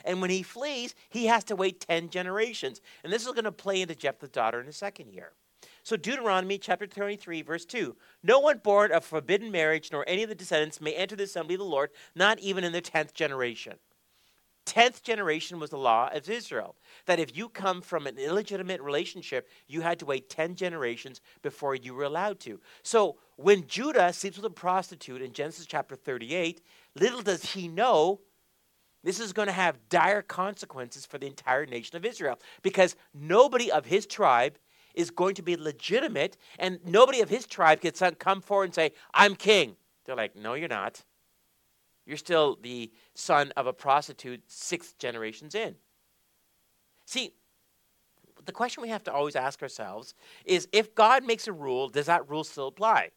And when he flees, he has to wait ten generations. And this is going to play into Jephthah's daughter in a second here. So Deuteronomy chapter twenty-three, verse two. No one born of forbidden marriage, nor any of the descendants, may enter the assembly of the Lord, not even in their tenth generation. Tenth generation was the law of Israel, that if you come from an illegitimate relationship, you had to wait ten generations before you were allowed to. So when Judah sleeps with a prostitute in Genesis chapter thirty-eight, little does he know this is going to have dire consequences for the entire nation of Israel, because nobody of his tribe is going to be legitimate, and nobody of his tribe can come forward and say, I'm king. They're like, no, you're not. You're still the son of a prostitute six generations in. See, the question we have to always ask ourselves is, if God makes a rule, does that rule still apply?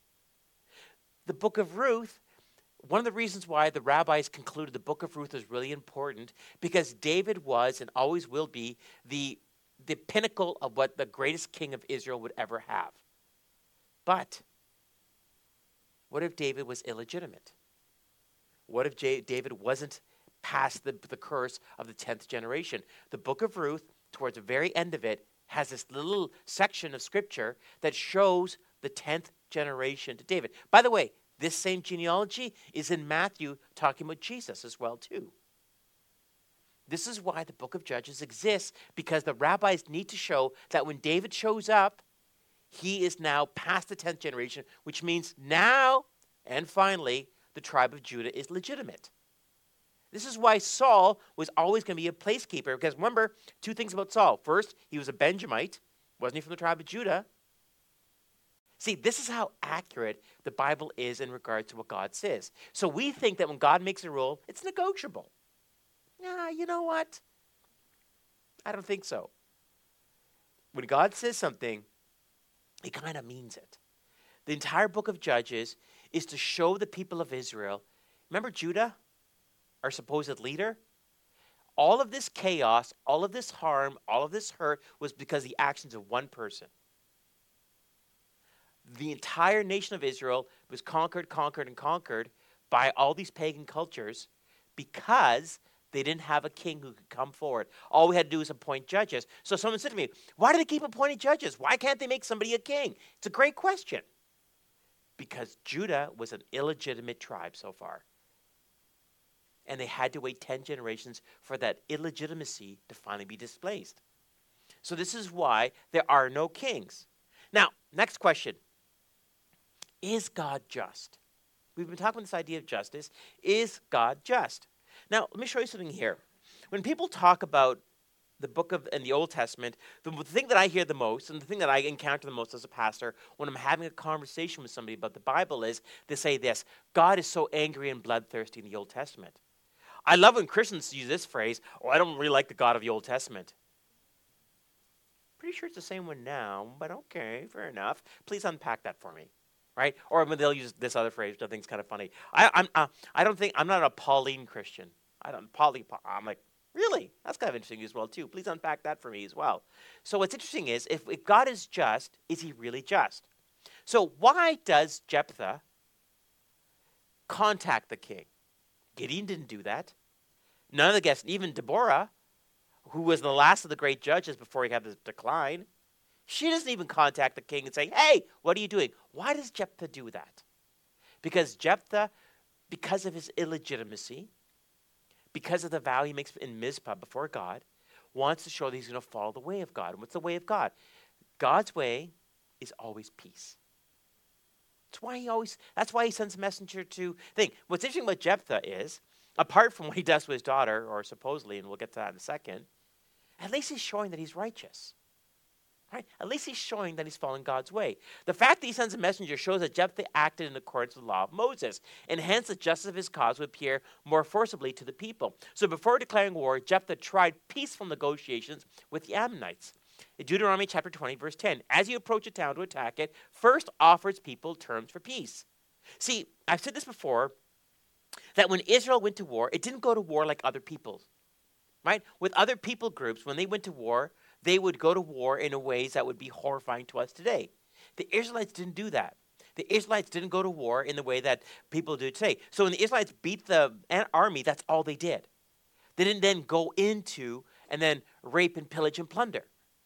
The book of Ruth, one of the reasons why the rabbis concluded the book of Ruth is really important, because David was and always will be the, the pinnacle of what the greatest king of Israel would ever have. But what if David was illegitimate? What if J- David wasn't past the, the curse of the tenth generation? The book of Ruth, towards the very end of it, has this little section of scripture that shows the tenth generation to David. By the way, this same genealogy is in Matthew, talking about Jesus as well, too. This is why the book of Judges exists, because the rabbis need to show that when David shows up, he is now past the tenth generation, which means now and finally the tribe of Judah is legitimate. This is why Saul was always going to be a placekeeper, because remember, two things about Saul. First, he was a Benjamite. Wasn't he from the tribe of Judah? See, this is how accurate the Bible is in regards to what God says. So we think that when God makes a rule, it's negotiable. Yeah, you know what? I don't think so. When God says something, he kind of means it. The entire book of Judges is to show the people of Israel. Remember Judah, our supposed leader? All of this chaos, all of this harm, all of this hurt was because of the actions of one person. The entire nation of Israel was conquered, conquered, and conquered by all these pagan cultures because they didn't have a king who could come forward. All we had to do was appoint judges. So someone said to me, why do they keep appointing judges? Why can't they make somebody a king? It's a great question. Because Judah was an illegitimate tribe so far. And they had to wait ten generations for that illegitimacy to finally be displaced. So this is why there are no kings. Now, next question. Is God just? We've been talking about this idea of justice. Is God just? Now, let me show you something here. When people talk about the book of in the Old Testament, the thing that I hear the most and the thing that I encounter the most as a pastor when I'm having a conversation with somebody about the Bible is they say this: God is so angry and bloodthirsty in the Old Testament. I love when Christians use this phrase, oh, I don't really like the God of the Old Testament. Pretty sure it's the same one now, but okay, fair enough. Please unpack that for me, right? Or they'll use this other phrase, which I think is kind of funny. I, I'm, uh, I don't think, I'm not a Pauline Christian. I don't, Pauline, I'm like, really? That's kind of interesting as well, too. Please unpack that for me as well. So what's interesting is, if, if God is just, is he really just? So why does Jephthah contact the king? Gideon didn't do that. None of the guests, even Deborah, who was the last of the great judges before he had the decline, she doesn't even contact the king and say, hey, what are you doing? Why does Jephthah do that? Because Jephthah, because of his illegitimacy, because of the vow he makes in Mizpah before God, wants to show that he's going to follow the way of God. And what's the way of God? God's way is always peace. That's why he always, that's why he sends a messenger to think. What's interesting about Jephthah is, apart from what he does with his daughter, or supposedly, and we'll get to that in a second, at least he's showing that he's righteous. Right? At least he's showing that he's following God's way. The fact that he sends a messenger shows that Jephthah acted in accordance with the law of Moses, and hence the justice of his cause would appear more forcibly to the people. So before declaring war, Jephthah tried peaceful negotiations with the Ammonites. In Deuteronomy chapter twenty, verse ten, as you approach a town to attack it, first offers people terms for peace. See, I've said this before, that when Israel went to war, it didn't go to war like other peoples. Right? With other people groups, when they went to war, they would go to war in a ways that would be horrifying to us today. The Israelites didn't do that. The Israelites didn't go to war in the way that people do today. So when the Israelites beat the army, that's all they did. They didn't then go into and then rape and pillage and plunder.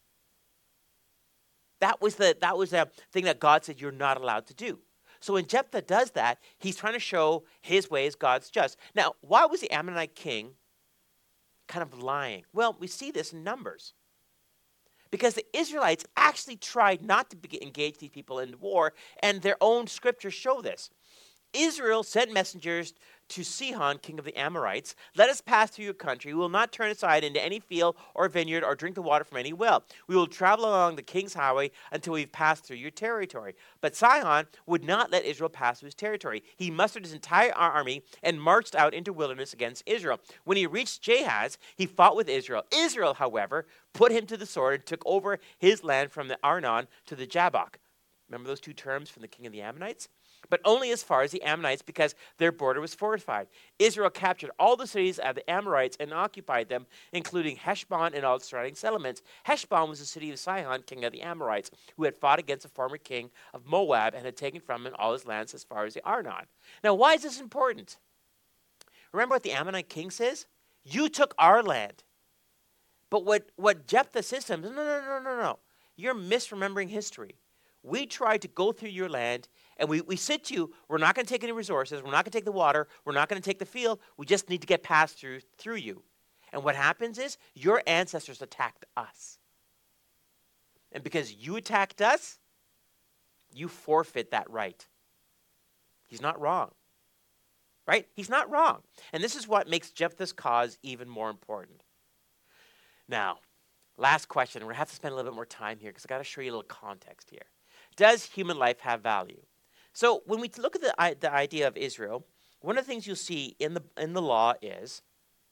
That was the that was the thing that God said you're not allowed to do. So when Jephthah does that, he's trying to show his way as God's just. Now, why was the Ammonite king kind of lying? Well, we see this in Numbers. Because the Israelites actually tried not to be, engage these people in war, and their own scriptures show this. Israel sent messengers to Sihon, king of the Amorites. Let us pass through your country. We will not turn aside into any field or vineyard or drink the water from any well. We will travel along the king's highway until we've passed through your territory. But Sihon would not let Israel pass through his territory. He mustered his entire army and marched out into wilderness against Israel. When he reached Jahaz, he fought with Israel. Israel, however, put him to the sword and took over his land from the Arnon to the Jabbok. Remember those two terms from the king of the Ammonites? But only as far as the Ammonites, because their border was fortified. Israel captured all the cities of the Amorites and occupied them, including Heshbon and all its surrounding settlements. Heshbon was the city of Sihon, king of the Amorites, who had fought against the former king of Moab and had taken from him all his lands as far as the Arnon. Now, why is this important? Remember what the Ammonite king says? You took our land. But what, what Jephthah says to him, no, no, no, no, no. You're misremembering history. We tried to go through your land, and we, we said to you, we're not going to take any resources, we're not going to take the water, we're not going to take the field, we just need to get past through, through you. And what happens is, your ancestors attacked us. And because you attacked us, you forfeit that right. He's not wrong. Right? He's not wrong. And this is what makes Jephthah's cause even more important. Now, last question. We're going to have to spend a little bit more time here because I've got to show you a little context here. Does human life have value? So when we look at the, the idea of Israel, one of the things you'll see in the, in the law is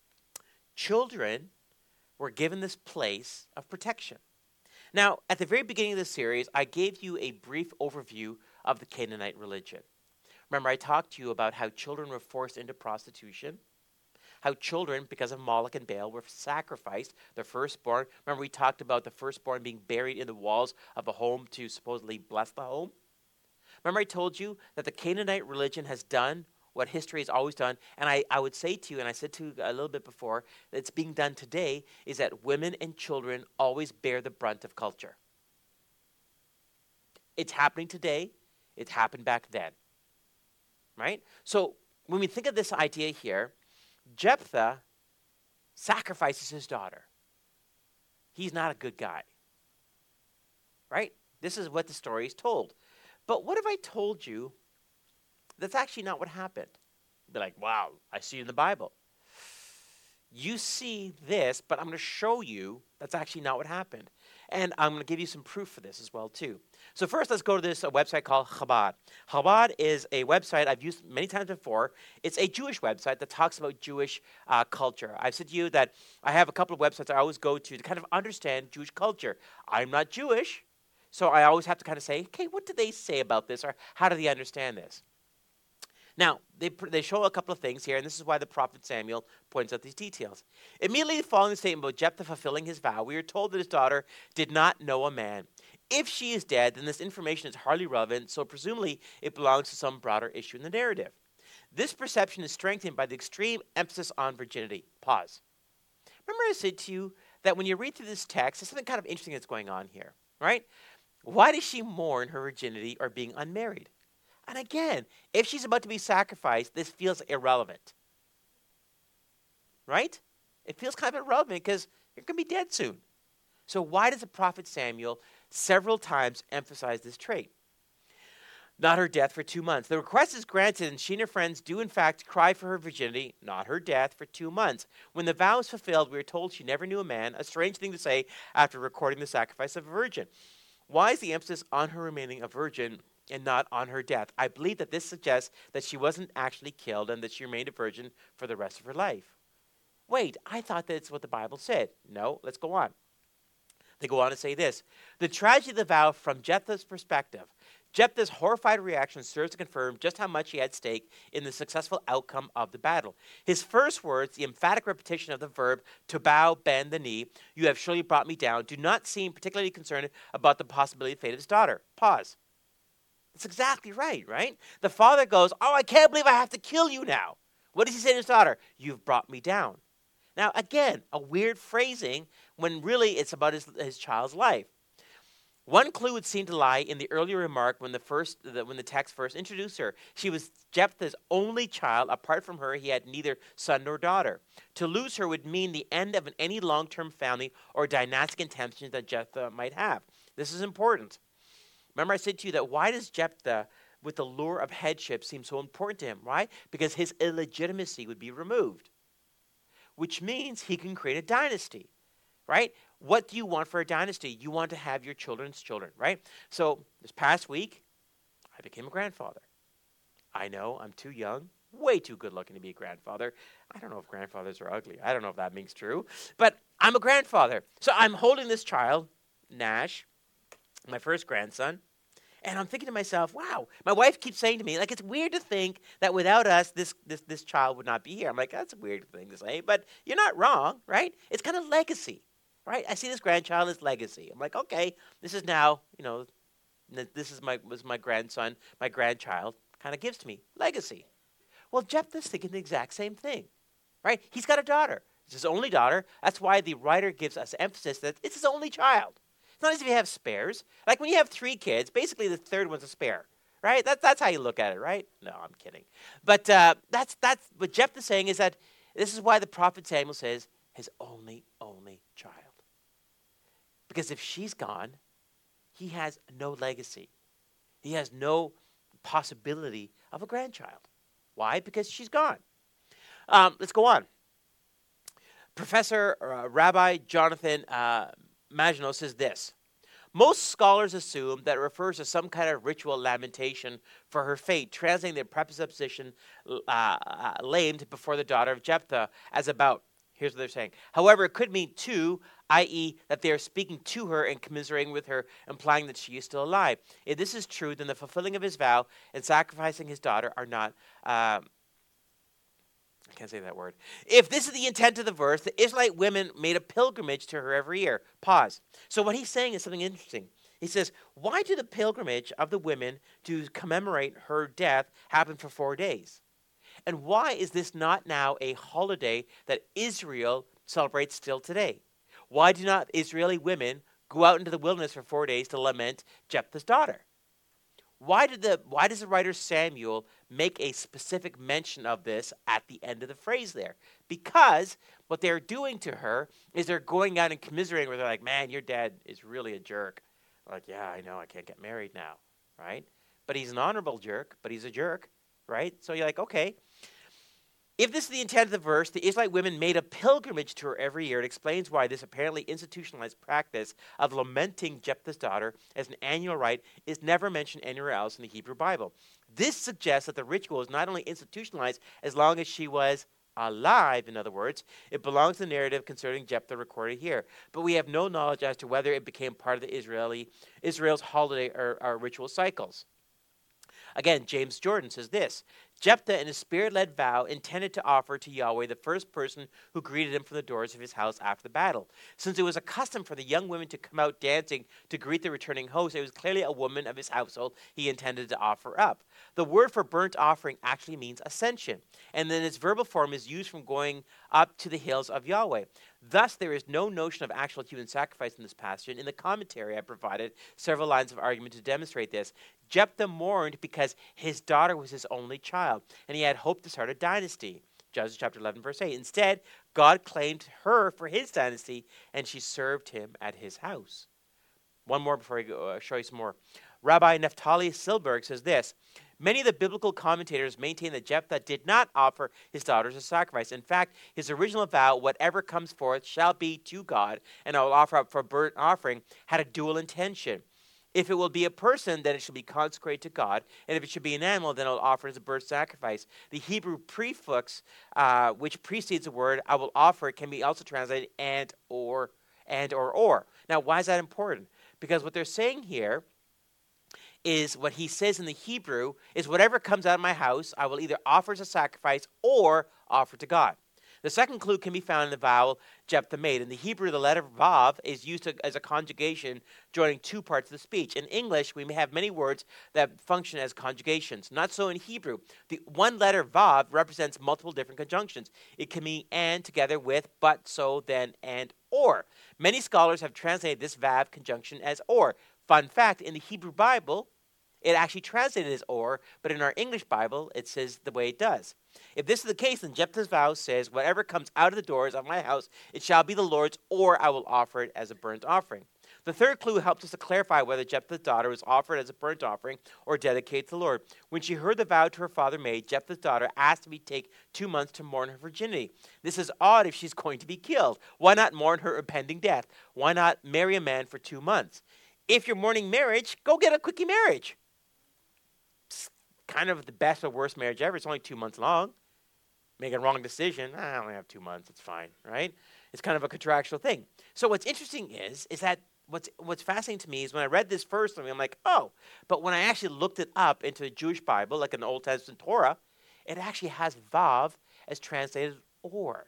children were given this place of protection. Now, at the very beginning of the series, I gave you a brief overview of the Canaanite religion. Remember, I talked to you about how children were forced into prostitution, how children, because of Moloch and Baal, were sacrificed, the firstborn. Remember, we talked about the firstborn being buried in the walls of a home to supposedly bless the home? Remember, I told you that the Canaanite religion has done what history has always done, and I, I would say to you, and I said to you a little bit before, that it's being done today, is that women and children always bear the brunt of culture. It's happening today. It happened back then. Right? So when we think of this idea here, Jephthah sacrifices his daughter. He's not a good guy. Right? This is what the story is told. But what if I told you that's actually not what happened? You'd be like, wow, I see it in the Bible. You see this, but I'm going to show you that's actually not what happened. And I'm going to give you some proof for this as well, too. So first, let's go to this a website called Chabad. Chabad is a website I've used many times before. It's a Jewish website that talks about Jewish uh, culture. I've said to you that I have a couple of websites I always go to to kind of understand Jewish culture. I'm not Jewish, so I always have to kind of say, okay, what do they say about this, or how do they understand this? Now, they, they show a couple of things here, and this is why the prophet Samuel points out these details. Immediately following the statement about Jephthah fulfilling his vow, we are told that his daughter did not know a man. If she is dead, then this information is hardly relevant, so presumably it belongs to some broader issue in the narrative. This perception is strengthened by the extreme emphasis on virginity. Pause. Remember I said to you that when you read through this text, there's something kind of interesting that's going on here, right? Why does she mourn her virginity or being unmarried? And again, if she's about to be sacrificed, this feels irrelevant. Right? It feels kind of irrelevant because you're going to be dead soon. So why does the prophet Samuel several times emphasize this trait? Not her death for two months. The request is granted, and she and her friends do in fact cry for her virginity, not her death, for two months. When the vow is fulfilled, we are told she never knew a man, a strange thing to say after recording the sacrifice of a virgin. Why is the emphasis on her remaining a virgin and not on her death? I believe that this suggests that she wasn't actually killed and that she remained a virgin for the rest of her life. Wait, I thought that's what the Bible said. No, let's go on. They go on to say this. The tragedy of the vow from Jephthah's perspective. Jephthah's horrified reaction serves to confirm just how much he had at stake in the successful outcome of the battle. His first words, the emphatic repetition of the verb to bow, bend the knee, you have surely brought me down, do not seem particularly concerned about the possibility of the fate of his daughter. Pause. That's exactly right, right? The father goes, oh, I can't believe I have to kill you now. What does he say to his daughter? You've brought me down. Now, again, a weird phrasing when really it's about his, his child's life. One clue would seem to lie in the earlier remark when the first, the, when the text first introduced her. She was Jephthah's only child. Apart from her, he had neither son nor daughter. To lose her would mean the end of any long-term family or dynastic intentions that Jephthah might have. This is important. Remember I said to you that why does Jephthah, with the lure of headship, seem so important to him? Why? Because his illegitimacy would be removed, which means he can create a dynasty, right? What do you want for a dynasty? You want to have your children's children, right? So this past week, I became a grandfather. I know I'm too young, way too good looking to be a grandfather. I don't know if grandfathers are ugly. I don't know if that means true, but I'm a grandfather. So I'm holding this child, Nash, my first grandson, and I'm thinking to myself, wow, my wife keeps saying to me, like, it's weird to think that without us, this this this child would not be here. I'm like, that's a weird thing to say, but you're not wrong, right? It's kind of legacy. Right, I see this grandchild as legacy. I'm like, okay, this is now, you know, this is my was my grandson, my grandchild, kind of gives to me legacy. Well, Jephthah's thinking the exact same thing, right? He's got a daughter. It's his only daughter. That's why the writer gives us emphasis that it's his only child. It's not as if you have spares. Like when you have three kids, basically the third one's a spare, right? That's that's how you look at it, right? No, I'm kidding. But uh, that's that's what Jephthah's saying is that this is why the prophet Samuel says his only only child. Because if she's gone, he has no legacy. He has no possibility of a grandchild. Why? Because she's gone. Um, let's go on. Professor uh, Rabbi Jonathan uh, Maginot says this. Most scholars assume that it refers to some kind of ritual lamentation for her fate, translating the preposition uh, uh, lamed before the daughter of Jephthah as about. Here's what they're saying. However, it could mean to, that is that they are speaking to her and commiserating with her, implying that she is still alive. If this is true, then the fulfilling of his vow and sacrificing his daughter are not, um, I can't say that word. If this is the intent of the verse, the Israelite women made a pilgrimage to her every year. Pause. So what he's saying is something interesting. He says, why do the pilgrimage of the women to commemorate her death happen for four days? And why is this not now a holiday that Israel celebrates still today? Why do not Israeli women go out into the wilderness for four days to lament Jephthah's daughter? Why did the why does the writer Samuel make a specific mention of this at the end of the phrase there? Because what they're doing to her is they're going out and commiserating with her, like, man, your dad is really a jerk. Like, yeah, I know, I can't get married now, right? But he's an honorable jerk, but he's a jerk, right? So you're like, okay. If this is the intent of the verse, the Israelite women made a pilgrimage to her every year. It explains why this apparently institutionalized practice of lamenting Jephthah's daughter as an annual rite is never mentioned anywhere else in the Hebrew Bible. This suggests that the ritual is not only institutionalized as long as she was alive, in other words, it belongs to the narrative concerning Jephthah recorded here. But we have no knowledge as to whether it became part of the Israeli Israel's holiday or, or ritual cycles. Again, James Jordan says this, Jephthah, in a spirit-led vow, intended to offer to Yahweh the first person who greeted him from the doors of his house after the battle. Since it was a custom for the young women to come out dancing to greet the returning host, it was clearly a woman of his household he intended to offer up. The word for burnt offering actually means ascension, and then its verbal form is used from going up to the hills of Yahweh. Thus, there is no notion of actual human sacrifice in this passage. In the commentary, I provided several lines of argument to demonstrate this. Jephthah mourned because his daughter was his only child, and he had hoped to start a dynasty. Judges chapter eleven, verse eight. Instead, God claimed her for his dynasty, and she served him at his house. One more before I go, uh, show you some more. Rabbi Naphtali Silberg says this, many of the biblical commentators maintain that Jephthah did not offer his daughters as sacrifice. In fact, his original vow, whatever comes forth shall be to God, and I will offer up for burnt offering, had a dual intention. If it will be a person, then it shall be consecrated to God. And if it should be an animal, then it will offer as a burnt sacrifice. The Hebrew prefix, uh, which precedes the word, I will offer, can be also translated and or, and or or. Now, why is that important? Because what they're saying here is what he says in the Hebrew is whatever comes out of my house, I will either offer as a sacrifice or offer to God. The second clue can be found in the vowel Jephthah made. In the Hebrew, the letter Vav is used to, as a conjugation joining two parts of the speech. In English, we may have many words that function as conjugations. Not so in Hebrew. The one letter Vav represents multiple different conjunctions. It can mean and together with, but, so, then, and, or. Many scholars have translated this Vav conjunction as or. Fun fact, in the Hebrew Bible, it actually translated as or, but in our English Bible, it says the way it does. If this is the case, then Jephthah's vow says, whatever comes out of the doors of my house, it shall be the Lord's, or I will offer it as a burnt offering. The third clue helps us to clarify whether Jephthah's daughter was offered as a burnt offering or dedicated to the Lord. When she heard the vow to her father made, Jephthah's daughter asked to be take two months to mourn her virginity. This is odd if she's going to be killed. Why not mourn her impending death? Why not marry a man for two months? If you're mourning marriage, go get a quickie marriage. It's kind of the best or worst marriage ever. It's only two months long. Make a wrong decision. I only have two months. It's fine, right? It's kind of a contractual thing. So what's interesting is, is that what's what's fascinating to me is when I read this first, I'm like, oh. But when I actually looked it up into the Jewish Bible, like in the Old Testament Torah, it actually has Vav as translated or.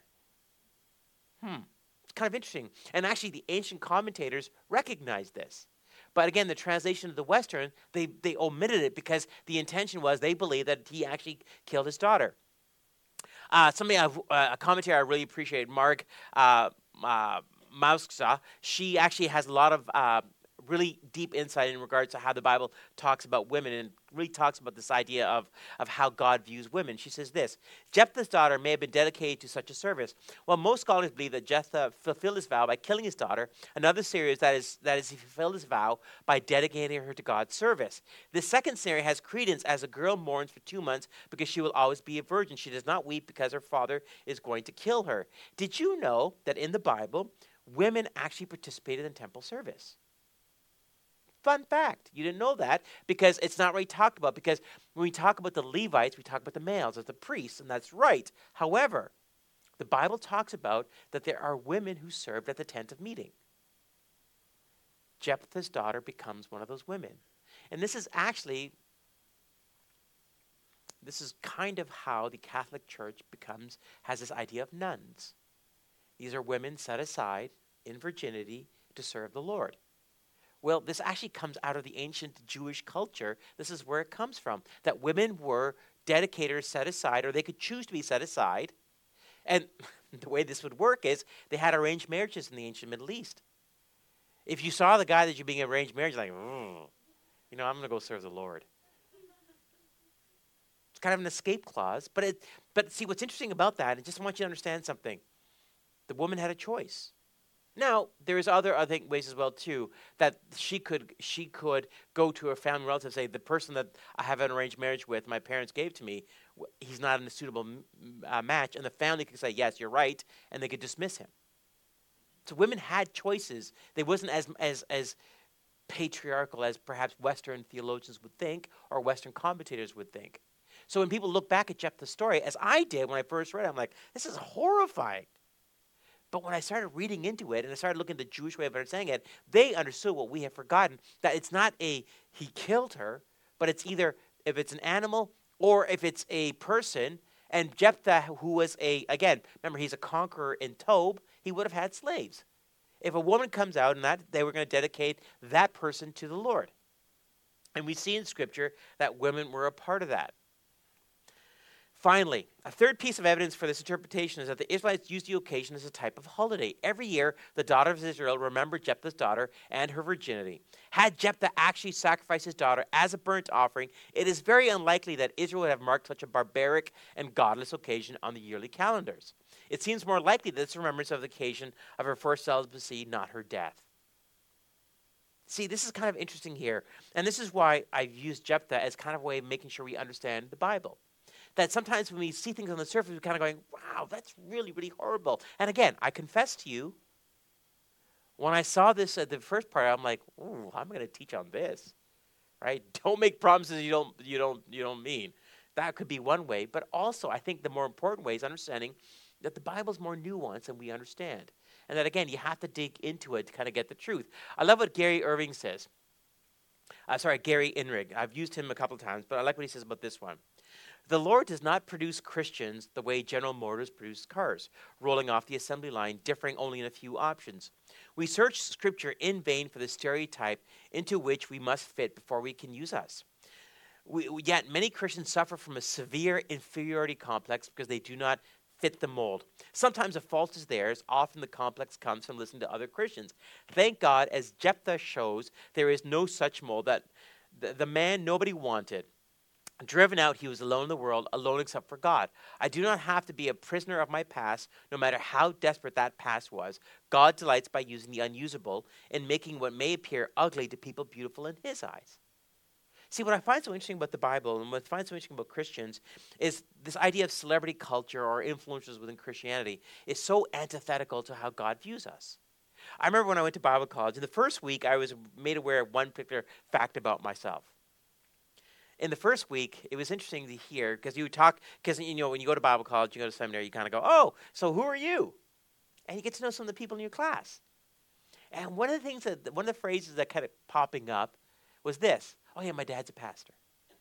Hmm. It's kind of interesting. And actually, the ancient commentators recognized this. But again, the translation of the Western, they, they omitted it because the intention was they believed that he actually killed his daughter. Uh, somebody, uh, a commentator I really appreciate, Mark uh, uh, Mausksa, she actually has a lot of uh, really deep insight in regards to how the Bible talks about women and really talks about this idea of, of how God views women. She says this, Jephthah's daughter may have been dedicated to such a service. While most scholars believe that Jephthah fulfilled his vow by killing his daughter, another theory is that is, that is he fulfilled his vow by dedicating her to God's service. The second theory has credence as a girl mourns for two months because she will always be a virgin. She does not weep because her father is going to kill her. Did you know that in the Bible, women actually participated in temple service? Fun fact. You didn't know that because it's not really talked about. Because when we talk about the Levites, we talk about the males as the priests, and that's right. However, the Bible talks about that there are women who served at the tent of meeting. Jephthah's daughter becomes one of those women. And this is actually, this is kind of how the Catholic Church becomes, has this idea of nuns. These are women set aside in virginity to serve the Lord. Well, this actually comes out of the ancient Jewish culture. This is where it comes from, that women were dedicated or set aside, or they could choose to be set aside. And the way this would work is they had arranged marriages in the ancient Middle East. If you saw the guy that you're being arranged marriage, like, oh, you know, I'm going to go serve the Lord. It's kind of an escape clause. But, it, but see, what's interesting about that, I just want you to understand something. The woman had a choice. Now, there's other I think ways as well too that she could she could go to her family relative and say the person that I have an arranged marriage with, my parents gave to me, he's not in a suitable uh, match, and the family could say yes, you're right, and they could dismiss him. So women had choices. They wasn't as as as patriarchal as perhaps Western theologians would think or Western commentators would think. So when people look back at Jephthah's story, as I did when I first read it, I'm like, this is horrifying. But when I started reading into it and I started looking at the Jewish way of understanding it, they understood what we have forgotten, that it's not a he killed her, but it's either if it's an animal or if it's a person. And Jephthah, who was a, again, remember he's a conqueror in Tob, he would have had slaves. If a woman comes out and that they were going to dedicate that person to the Lord. And we see in Scripture that women were a part of that. Finally, a third piece of evidence for this interpretation is that the Israelites used the occasion as a type of holiday. Every year, the daughters of Israel remembered Jephthah's daughter and her virginity. Had Jephthah actually sacrificed his daughter as a burnt offering, it is very unlikely that Israel would have marked such a barbaric and godless occasion on the yearly calendars. It seems more likely that it's a remembrance of the occasion of her first celibacy, not her death. See, this is kind of interesting here, and this is why I've used Jephthah as kind of a way of making sure we understand the Bible. That sometimes when we see things on the surface, we're kind of going, wow, that's really, really horrible. And again, I confess to you, when I saw this at the first part, I'm like, ooh, I'm going to teach on this, right? Don't make promises you don't, you don't, you don't mean. That could be one way. But also, I think the more important way is understanding that the Bible's more nuanced than we understand. And that, again, you have to dig into it to kind of get the truth. I love what Gary Irving says. Uh, sorry, Gary Inrig. I've used him a couple of times, but I like what he says about this one. The Lord does not produce Christians the way General Motors produced cars, rolling off the assembly line, differing only in a few options. We search Scripture in vain for the stereotype into which we must fit before we can use us. We, we- yet many Christians suffer from a severe inferiority complex because they do not fit the mold. Sometimes the fault is theirs. Often the complex comes from listening to other Christians. Thank God, as Jephthah shows, there is no such mold. That the, the man nobody wanted, driven out, he was alone in the world, alone except for God. I do not have to be a prisoner of my past, no matter how desperate that past was. God delights by using the unusable and making what may appear ugly to people beautiful in his eyes. See, what I find so interesting about the Bible and what I find so interesting about Christians is this idea of celebrity culture or influencers within Christianity is so antithetical to how God views us. I remember when I went to Bible college, in the first week, I was made aware of one particular fact about myself. In the first week, it was interesting to hear, because you talk, because, you know, when you go to Bible college, you go to seminary, you kind of go, oh, so who are you? And you get to know some of the people in your class. And one of the things that, one of the phrases that kept popping up was this: oh yeah, my dad's a pastor.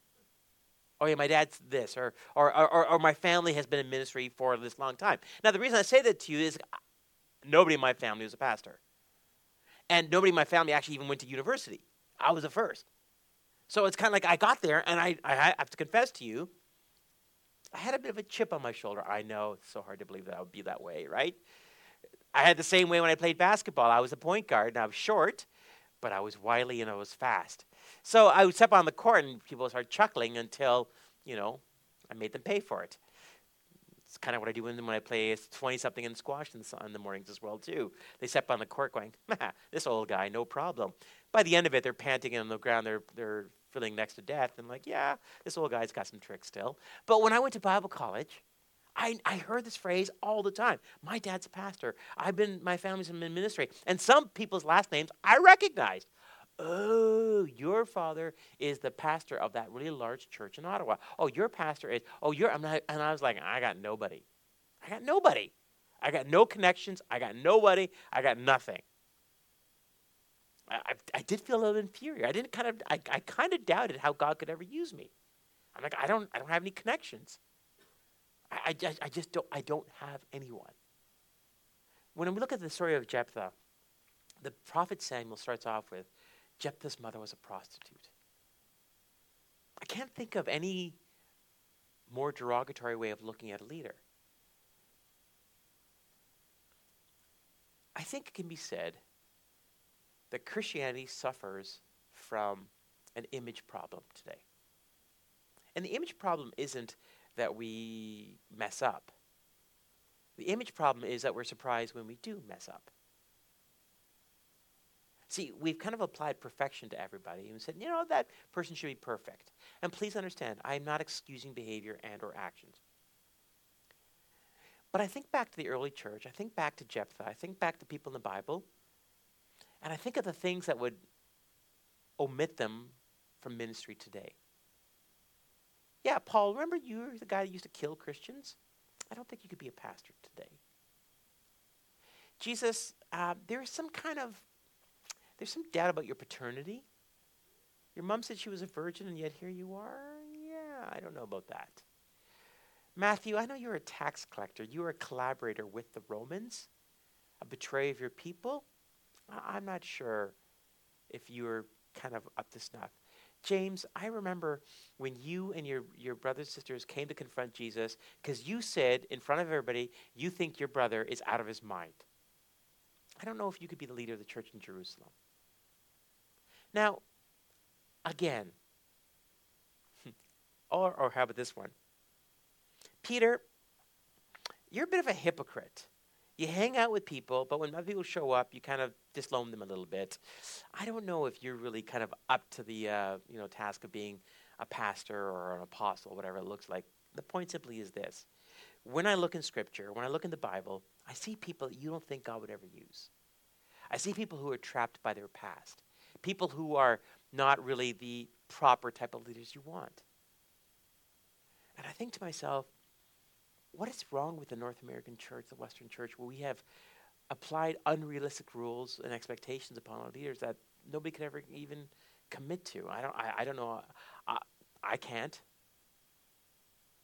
Oh yeah, my dad's this, or or, or or my family has been in ministry for this long time. Now the reason I say that to you is nobody in my family was a pastor. And nobody in my family actually even went to university. I was the first. So it's kind of like I got there, and I, I have to confess to you, I had a bit of a chip on my shoulder. I know, it's so hard to believe that I would be that way, right? I had the same way when I played basketball. I was a point guard, and I was short, but I was wily and I was fast. So I would step on the court, and people would start chuckling until, you know, I made them pay for it. It's kind of what I do when, when I play twenty-something in squash in the, in the mornings as well, too. They step on the court going, this old guy, no problem. By the end of it, they're panting on the ground. They're they're feeling next to death. And like, yeah, this old guy's got some tricks still. But when I went to Bible college, I, I heard this phrase all the time. My dad's a pastor. I've been, my family's in ministry. And some people's last names I recognized. Oh, your father is the pastor of that really large church in Ottawa. Oh, your pastor is, oh, you're, I'm not, and I was like, I got nobody. I got nobody. I got no connections. I got nobody. I got nothing. I, I, I did feel a little inferior. I didn't kind of, I, I kind of doubted how God could ever use me. I'm like, I don't, I don't have any connections. I, I, just, I just don't, I don't have anyone. When we look at the story of Jephthah, the prophet Samuel starts off with, Jephthah's mother was a prostitute. I can't think of any more derogatory way of looking at a leader. I think it can be said that Christianity suffers from an image problem today. And the image problem isn't that we mess up. The image problem is that we're surprised when we do mess up. See, we've kind of applied perfection to everybody and said, you know, that person should be perfect. And please understand, I'm not excusing behavior and or actions. But I think back to the early church. I think back to Jephthah. I think back to people in the Bible. And I think of the things that would omit them from ministry today. Yeah, Paul, remember you were the guy that used to kill Christians? I don't think you could be a pastor today. Jesus, uh, there's some kind of There's some doubt about your paternity. Your mom said she was a virgin, and yet here you are? Yeah, I don't know about that. Matthew, I know you're a tax collector. You were a collaborator with the Romans, a betrayer of your people. I- I'm not sure if you were kind of up to snuff. James, I remember when you and your, your brothers and sisters came to confront Jesus because you said in front of everybody, you think your brother is out of his mind. I don't know if you could be the leader of the church in Jerusalem. Now, again, or, or how about this one? Peter, you're a bit of a hypocrite. You hang out with people, but when other people show up, you kind of disloam them a little bit. I don't know if you're really kind of up to the uh, you know task of being a pastor or an apostle, whatever it looks like. The point simply is this. When I look in Scripture, when I look in the Bible, I see people that you don't think God would ever use. I see people who are trapped by their past. People who are not really the proper type of leaders you want. And I think to myself, what is wrong with the North American church, the Western church, where we have applied unrealistic rules and expectations upon our leaders that nobody could ever even commit to? I don't. I, I don't know. I, I can't.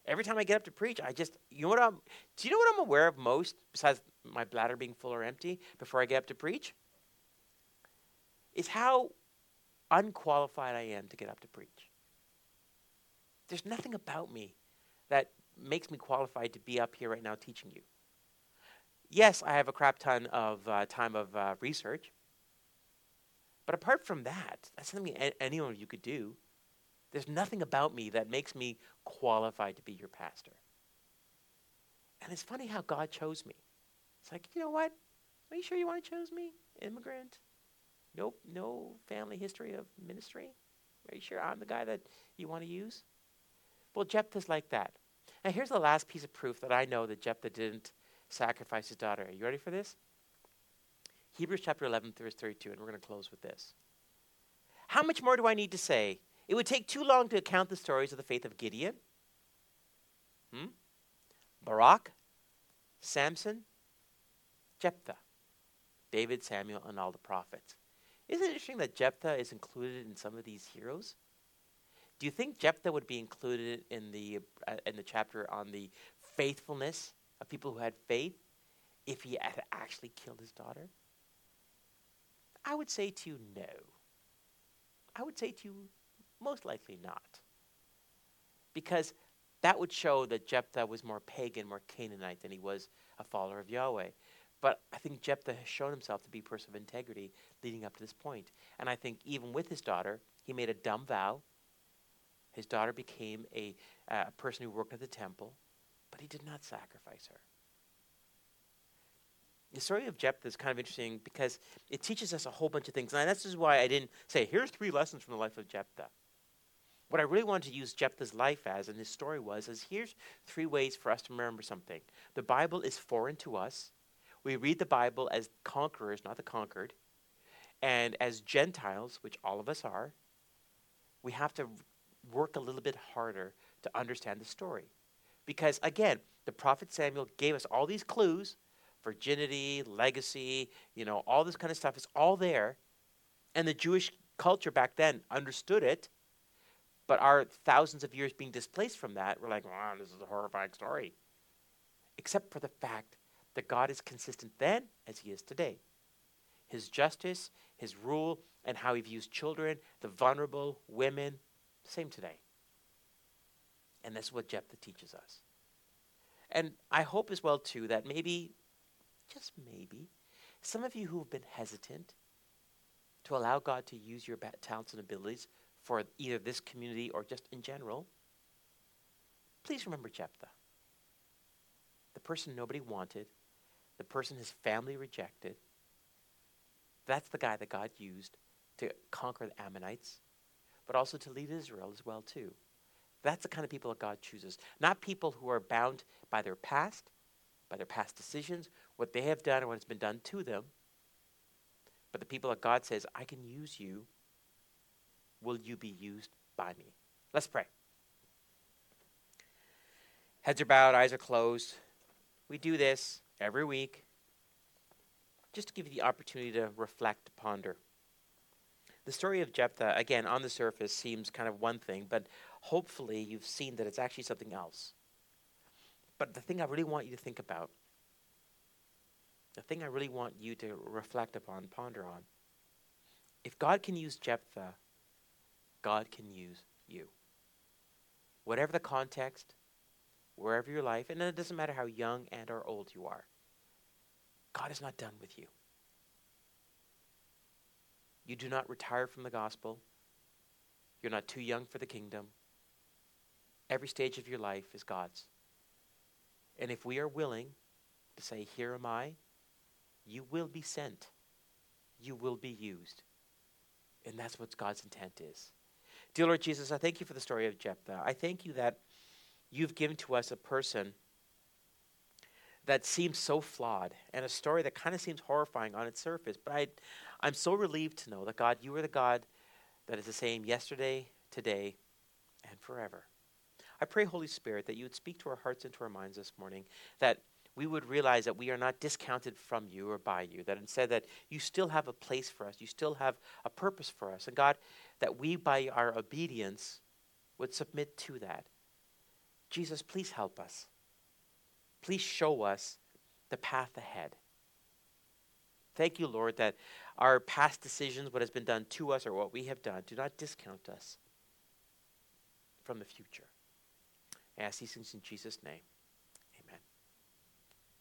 Every time I get up to preach, I just, you know what I'm, do you know what I'm aware of most, besides my bladder being full or empty, before I get up to preach? Is how unqualified I am to get up to preach. There's nothing about me that makes me qualified to be up here right now teaching you. Yes, I have a crap ton of uh, time of uh, research, but apart from that, that's something a- any one of you could do. There's nothing about me that makes me qualified to be your pastor. And it's funny how God chose me. It's like, you know what? Are you sure you want to choose me? Immigrant? Nope, no family history of ministry? Are you sure I'm the guy that you want to use? Well, Jephthah's like that. And here's the last piece of proof that I know that Jephthah didn't sacrifice his daughter. Are you ready for this? Hebrews chapter eleven, verse thirty-two, and we're going to close with this. How much more do I need to say? It would take too long to account the stories of the faith of Gideon, hmm? Barak, Samson, Jephthah, David, Samuel, and all the prophets. Isn't it interesting that Jephthah is included in some of these heroes? Do you think Jephthah would be included in the uh, in the chapter on the faithfulness of people who had faith if he had actually killed his daughter? I would say to you, no. I would say to you, most likely not. Because that would show that Jephthah was more pagan, more Canaanite than he was a follower of Yahweh. But I think Jephthah has shown himself to be a person of integrity leading up to this point. And I think even with his daughter, he made a dumb vow. His daughter became a uh, person who worked at the temple, but he did not sacrifice her. The story of Jephthah is kind of interesting because it teaches us a whole bunch of things. And this is why I didn't say, here's three lessons from the life of Jephthah. What I really wanted to use Jephthah's life as, and his story was, is here's three ways for us to remember something. The Bible is foreign to us. We read the Bible as conquerors, not the conquered. And as Gentiles, which all of us are, we have to work a little bit harder to understand the story. Because, again, the prophet Samuel gave us all these clues, virginity, legacy, you know, all this kind of stuff is all there. And the Jewish culture back then understood it. But our thousands of years being displaced from that, we're like, wow, this is a horrifying story. Except for the fact that God is consistent then as he is today. His justice, his rule, and how he views children, the vulnerable, women, same today. And that's what Jephthah teaches us. And I hope as well, too, that maybe, just maybe, some of you who have been hesitant to allow God to use your talents and abilities for either this community or just in general, please remember Jephthah. The person nobody wanted, the person his family rejected, that's the guy that God used to conquer the Ammonites, but also to lead Israel as well too. That's the kind of people that God chooses. Not people who are bound by their past, by their past decisions, what they have done or what has been done to them, but the people that God says, I can use you. Will you be used by me? Let's pray. Heads are bowed, eyes are closed. We do this every week just to give you the opportunity to reflect, ponder. The story of Jephthah, again, on the surface seems kind of one thing, but hopefully you've seen that it's actually something else. But the thing I really want you to think about, the thing I really want you to reflect upon, ponder on, if God can use Jephthah, God can use you. Whatever the context, wherever your life, and it doesn't matter how young and or old you are, God is not done with you. You do not retire from the gospel. You're not too young for the kingdom. Every stage of your life is God's. And if we are willing to say, here am I, you will be sent. You will be used. And that's what God's intent is. Dear Lord Jesus, I thank you for the story of Jephthah. I thank you that you've given to us a person that seems so flawed and a story that kind of seems horrifying on its surface. But I, I'm so relieved to know that, God, you are the God that is the same yesterday, today, and forever. I pray, Holy Spirit, that you would speak to our hearts and to our minds this morning, that we would realize that we are not discounted from you or by you, that instead that you still have a place for us, you still have a purpose for us. And God, that we by our obedience would submit to that. Jesus, please help us. Please show us the path ahead. Thank you, Lord, that our past decisions, what has been done to us or what we have done, do not discount us from the future. I ask these things in Jesus' name.